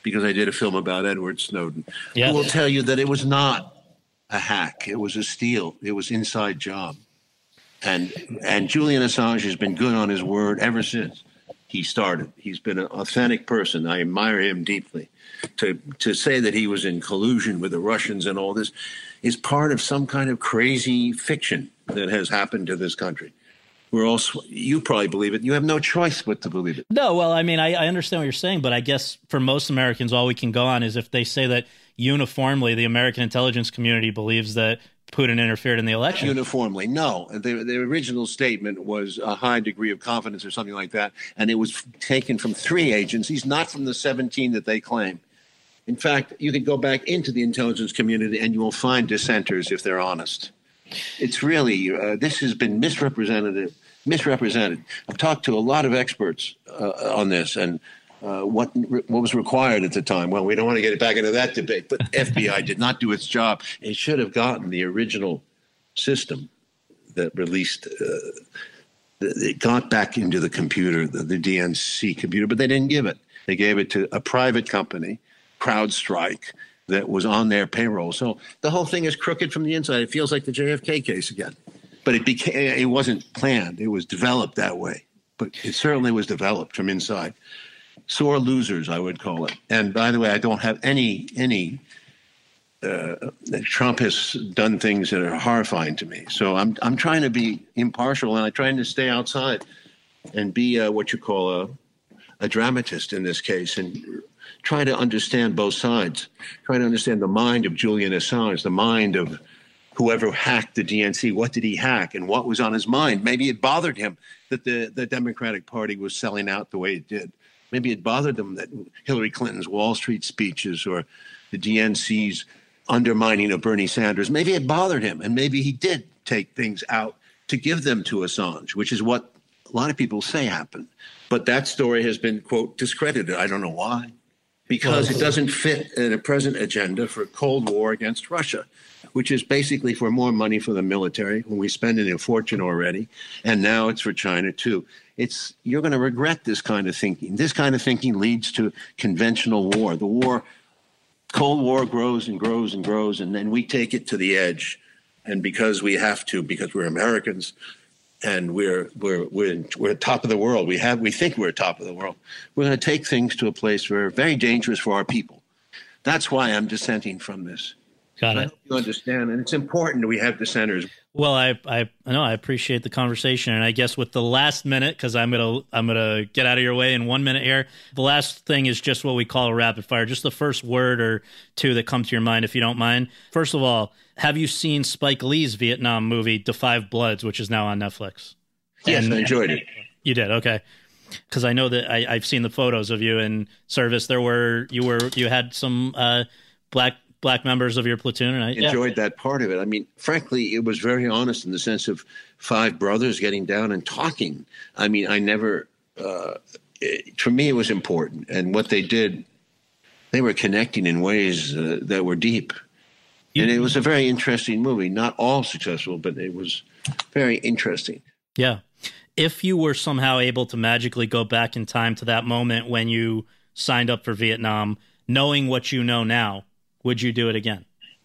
because I did a film about Edward Snowden,
Yes.
who will tell you that it was not a hack. It was a steal. It was inside job. And Julian Assange has been good on his word ever since he started. He's been an authentic person. I admire him deeply. To say that he was in collusion with the Russians and all this is part of some kind of crazy fiction that has happened to this country. We're all, you probably believe it. You have no choice but to believe it.
No, well, I mean, I understand what you're saying, but I guess for most Americans, all we can go on is if they say that uniformly the American intelligence community believes that Putin interfered in the election.
Uniformly, no. The original statement was a high degree of confidence or something like that, and it was taken from 3 agencies, not from the 17 that they claim. In fact, you could go back into the intelligence community and you will find dissenters if they're honest. It's really, this has been misrepresented. I've talked to a lot of experts on this and what was required at the time. Well, we don't want to get back into that debate, but FBI did not do its job. It should have gotten the original system that released, it got back into the computer, the DNC computer, but they didn't give it. They gave it to a private company, CrowdStrike, that was on their payroll. So the whole thing is crooked from the inside. It feels like the JFK case again. But it wasn't planned. It was developed that way. But it certainly was developed from inside. Sore losers, I would call it. And by the way, I don't have any Trump has done things that are horrifying to me. So I'm trying to be impartial, and I'm trying to stay outside and be what you call a dramatist in this case, and try to understand both sides, try to understand the mind of Julian Assange, the mind of whoever hacked the DNC. What did he hack and what was on his mind? Maybe it bothered him that the Democratic Party was selling out the way it did. Maybe it bothered them that Hillary Clinton's Wall Street speeches or the DNC's undermining of Bernie Sanders, maybe it bothered him, and maybe he did take things out to give them to Assange, which is what a lot of people say happened. But that story has been, quote, discredited. I don't know why. Because it doesn't fit in a present agenda for a Cold War against Russia, which is basically for more money for the military, when we spend it a fortune already, and now it's for China too. You're going to regret this kind of thinking. This kind of thinking leads to conventional war. The Cold War grows and grows and grows, and then we take it to the edge. And because we have to, because we're Americans, and we're top of the world. We think we're top of the world. We're going to take things to a place where very dangerous for our people. That's why I'm dissenting from this.
Got it.
I hope you understand, and it's important that we have dissenters.
Well, I know I appreciate the conversation, and I guess with the last minute, because I'm gonna get out of your way in 1 minute here. The last thing is just what we call a rapid fire, just the first word or two that come to your mind, if you don't mind. First of all, have you seen Spike Lee's Vietnam movie, The Five Bloods, which is now on Netflix?
Yes, I enjoyed it.
You did, okay. Because I know that I've seen the photos of you in service. You had some black members of your platoon, and I
enjoyed that part of it. I mean, frankly, it was very honest in the sense of 5 brothers getting down and talking. I mean, for me, it was important. And what they did, they were connecting in ways that were deep. And it was a very interesting movie. Not all successful, but it was very interesting.
Yeah. If you were somehow able to magically go back in time to that moment when you signed up for Vietnam, knowing what you know now, would you do it again?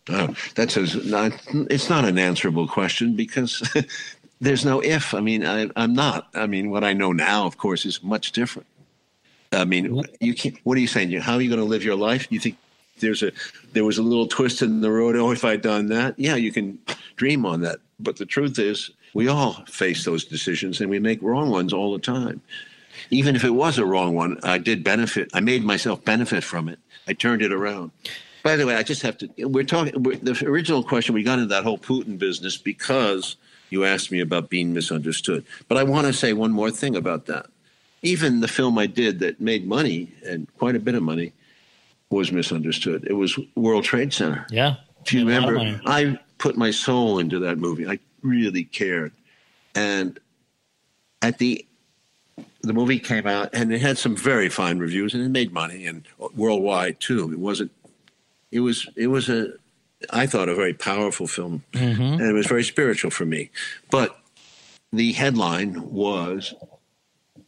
It's not an answerable question because there's no if. I mean, I'm not. I mean, what I know now, of course, is much different. I mean, you can't. What are you saying? How are you going to live your life? You think there was a little twist in the road? Oh, if I'd done that, yeah, you can dream on that. But the truth is, we all face those decisions, and we make wrong ones all the time. Even if it was a wrong one, I did benefit. I made myself benefit from it. I turned it around. By the way, I just have to, the original question, we got into that whole Putin business because you asked me about being misunderstood. But I want to say one more thing about that. Even the film I did that made money, and quite a bit of money, was misunderstood. It was World Trade Center. Yeah.
If you remember, I put my soul into that movie. I really cared. And at the movie came out, and it had some very fine reviews, and it made money, and worldwide too. It was I thought, a very powerful film, and it was very spiritual for me. But the headline was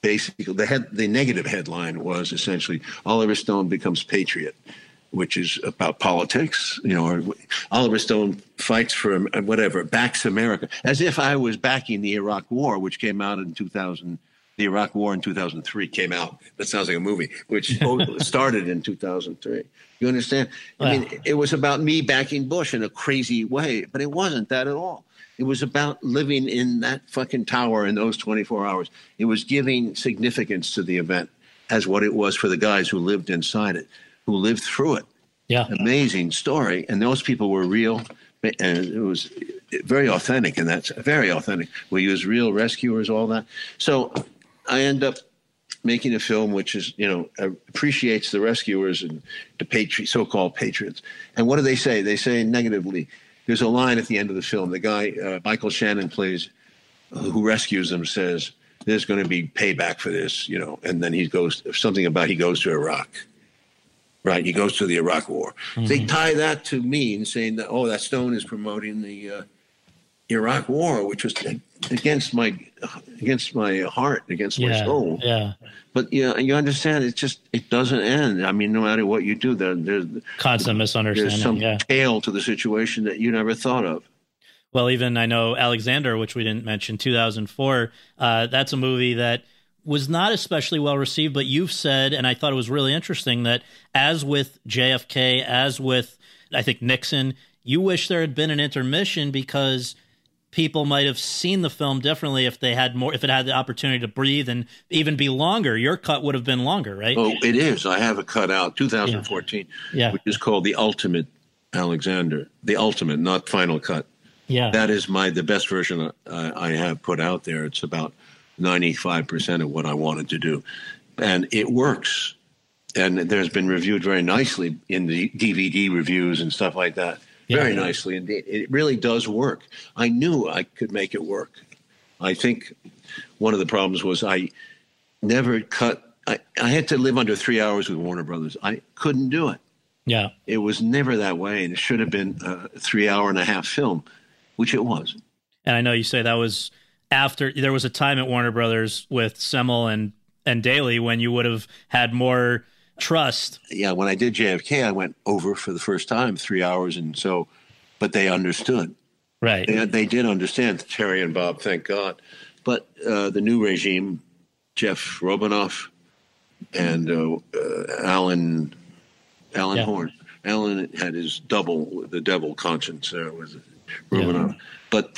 basically the negative headline was essentially Oliver Stone becomes patriot, which is about politics, or Oliver Stone fights for whatever, backs America, as if I was backing the Iraq War, which came out in 2000. The Iraq War in 2003 came out. That sounds like a movie, which started in 2003. You understand?
Wow.
I mean, it was about me backing Bush in a crazy way, but it wasn't that at all. It was about living in that fucking tower in those 24 hours. It was giving significance to the event as what it was for the guys who lived inside it, who lived through it.
Yeah.
Amazing story. And those people were real. And it was very authentic. And that's very authentic. We use real rescuers, all that. So I end up making a film which is, appreciates the rescuers and the so-called patriots. And what do they say? They say negatively. There's a line at the end of the film. The guy, Michael Shannon plays, who rescues them, says, there's going to be payback for this, and then he goes to Iraq. Right. He goes to the Iraq War. Mm-hmm. They tie that to me and saying that, that Stone is promoting the Iraq War, which was against my heart, against my soul.
Yeah.
But you understand, it doesn't end. I mean, no matter what you do, there's
constant misunderstanding.
There's some tail to the situation that you never thought of.
Well, even I know Alexander, which we didn't mention, 2004. That's a movie that was not especially well received, but you've said, and I thought it was really interesting, that as with JFK, as with, I think, Nixon, you wish there had been an intermission because people might have seen the film differently if it had the opportunity to breathe and even be longer. Your cut would have been longer, right?
Oh, it is. I have a cut out, 2014, which is called The Ultimate Alexander. The Ultimate, not Final Cut.
Yeah.
That is the best version I have put out there. It's about 95% of what I wanted to do. And it works. And there's been reviewed very nicely in the DVD reviews and stuff like that. Very nicely indeed. It really does work. I knew I could make it work. I think one of the problems was I never cut. I had to live under 3 hours with Warner Brothers. I couldn't do it.
Yeah. It
was never that way. And it should have been a 3 hour and a half film, which it was.
And I know you say that was after there was a time at Warner Brothers with Semmel and Daly when you would have had more trust.
Yeah, when I did JFK, I went over for the first time 3 hours, and so, but they understood.
Right.
They did understand, Terry and Bob, thank God. But the new regime, Jeff Robinoff and Alan Horn. Alan had his the devil conscience with Robinoff. Yeah. But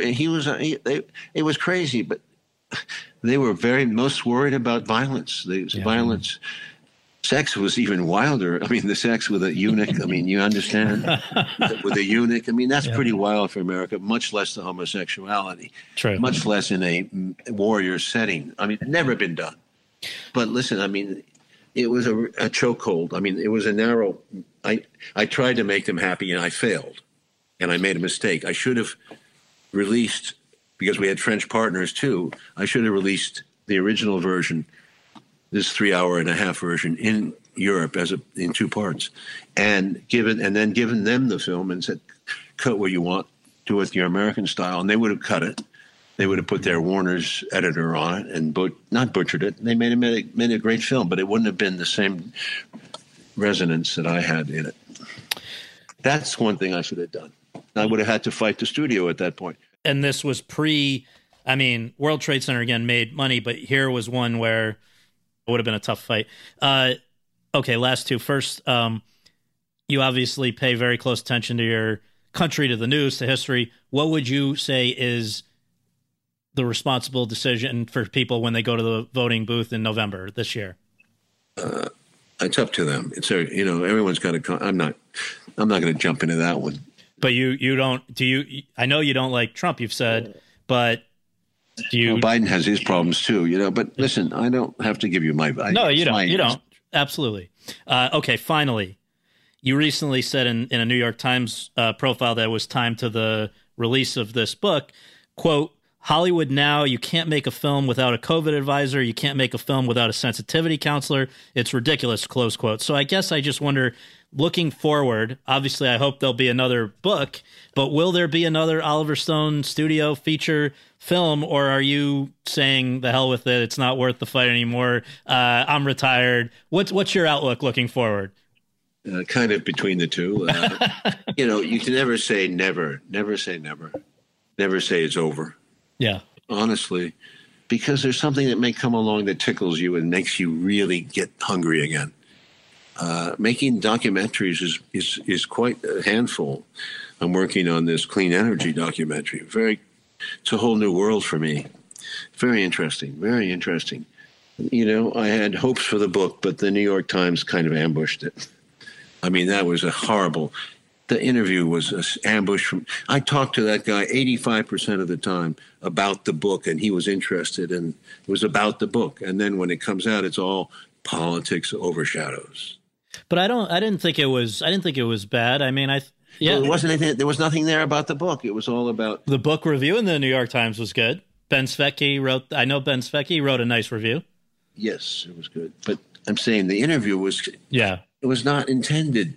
it was crazy, but they were most worried about violence. Violence. Sex was even wilder. I mean, the sex with a eunuch. I mean, you understand? With a eunuch. I mean, that's pretty wild for America, much less the homosexuality.
True.
Much less in a warrior setting. I mean, never been done. But listen, I mean, it was a chokehold. I mean, it was a narrow. I tried to make them happy, and I failed. And I made a mistake. I should have released, because we had French partners too, I should have released the original version, this 3 hour and a half version in Europe in two parts, and then given them the film and said, cut what you want, do it your American style, and they would have cut it. They would have put their Warner's editor on it and not butchered it. They made a great film, but it wouldn't have been the same resonance that I had in it. That's one thing I should have done. I would have had to fight the studio at that point.
And this was World Trade Center, again, made money, but here was one where it would have been a tough fight. Okay, last two. First, you obviously pay very close attention to your country, to the news, to history. What would you say is the responsible decision for people when they go to the voting booth in November this year?
It's up to them. It's everyone's got to. I'm not going to jump into that one.
But you don't. Do you? I know you don't like Trump. You've said, but do you?
Well, Biden has his problems too, But listen, I don't have to give you my.
No, you don't. You don't. Absolutely. Okay. Finally, you recently said in a New York Times profile that it was time to the release of this book. Quote: Hollywood now, you can't make a film without a COVID advisor. You can't make a film without a sensitivity counselor. It's ridiculous, close quote. So I guess I just wonder, looking forward, obviously, I hope there'll be another book, but will there be another Oliver Stone studio feature film, or are you saying the hell with it? It's not worth the fight anymore. I'm retired. What's your outlook looking forward?
Kind of between the two. You can never say never. Never say never. Never say it's over. Yeah. Honestly, because there's something that may come along that tickles you and makes you really get hungry again. Making documentaries is quite a handful. I'm working on this clean energy documentary. It's a whole new world for me. Very interesting. Very interesting. I had hopes for the book, but the New York Times kind of ambushed it. I mean, that was the interview was an ambush I talked to that guy 85% of the time about the book, and he was interested, and it was about the book. And then when it comes out, it's all politics overshadows.
But I didn't think it was bad. I mean,
Well, it wasn't anything, there was nothing there about the book. It was all about
the book review in the New York Times was good. Ben Svecki wrote a nice review.
Yes, it was good. But I'm saying the interview was it was not intended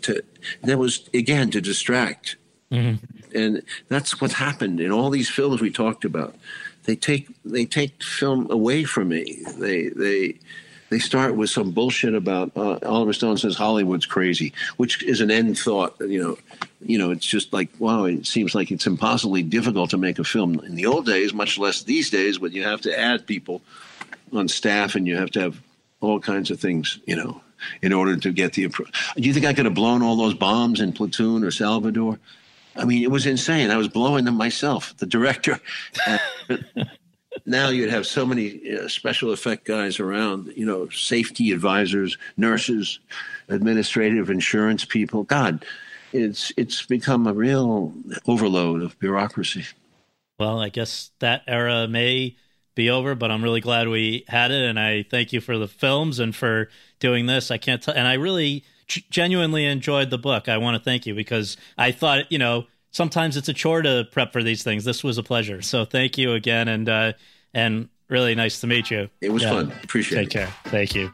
to distract. Mm-hmm. And that's what happened in all these films we talked about. They take film away from me. They start with some bullshit about Oliver Stone says Hollywood's crazy, which is an end thought. It's just like, wow, it seems like it's impossibly difficult to make a film in the old days, much less these days, but you have to add people on staff and you have to have all kinds of things, in order to get the approval. Do you think I could have blown all those bombs in Platoon or Salvador? I mean, it was insane. I was blowing them myself, the director. Now you'd have so many special effect guys around, safety advisors, nurses, administrative insurance people. God, it's become a real overload of bureaucracy.
Well, I guess that era may be over, but I'm really glad we had it, and I thank you for the films and for doing this. I can't tell, and I really genuinely enjoyed the book. I want to thank you because I thought, sometimes it's a chore to prep for these things. This was a pleasure. So thank you again, and really nice to meet you.
It was fun. Appreciate it.
Take care. Thank you.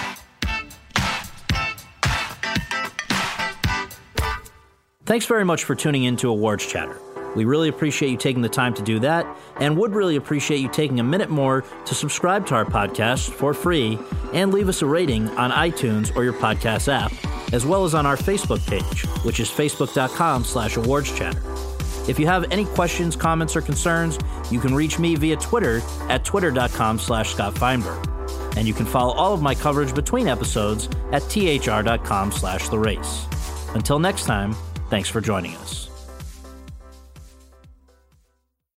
Thanks very much for tuning in to Awards Chatter. We really appreciate you taking the time to do that, and would really appreciate you taking a minute more to subscribe to our podcast for free and leave us a rating on iTunes or your podcast app, as well as on our Facebook page, which is facebook.com/awardschatter. If you have any questions, comments, or concerns, you can reach me via Twitter at twitter.com/Scott Feinberg. And you can follow all of my coverage between episodes at thr.com/The Race. Until next time, thanks for joining us.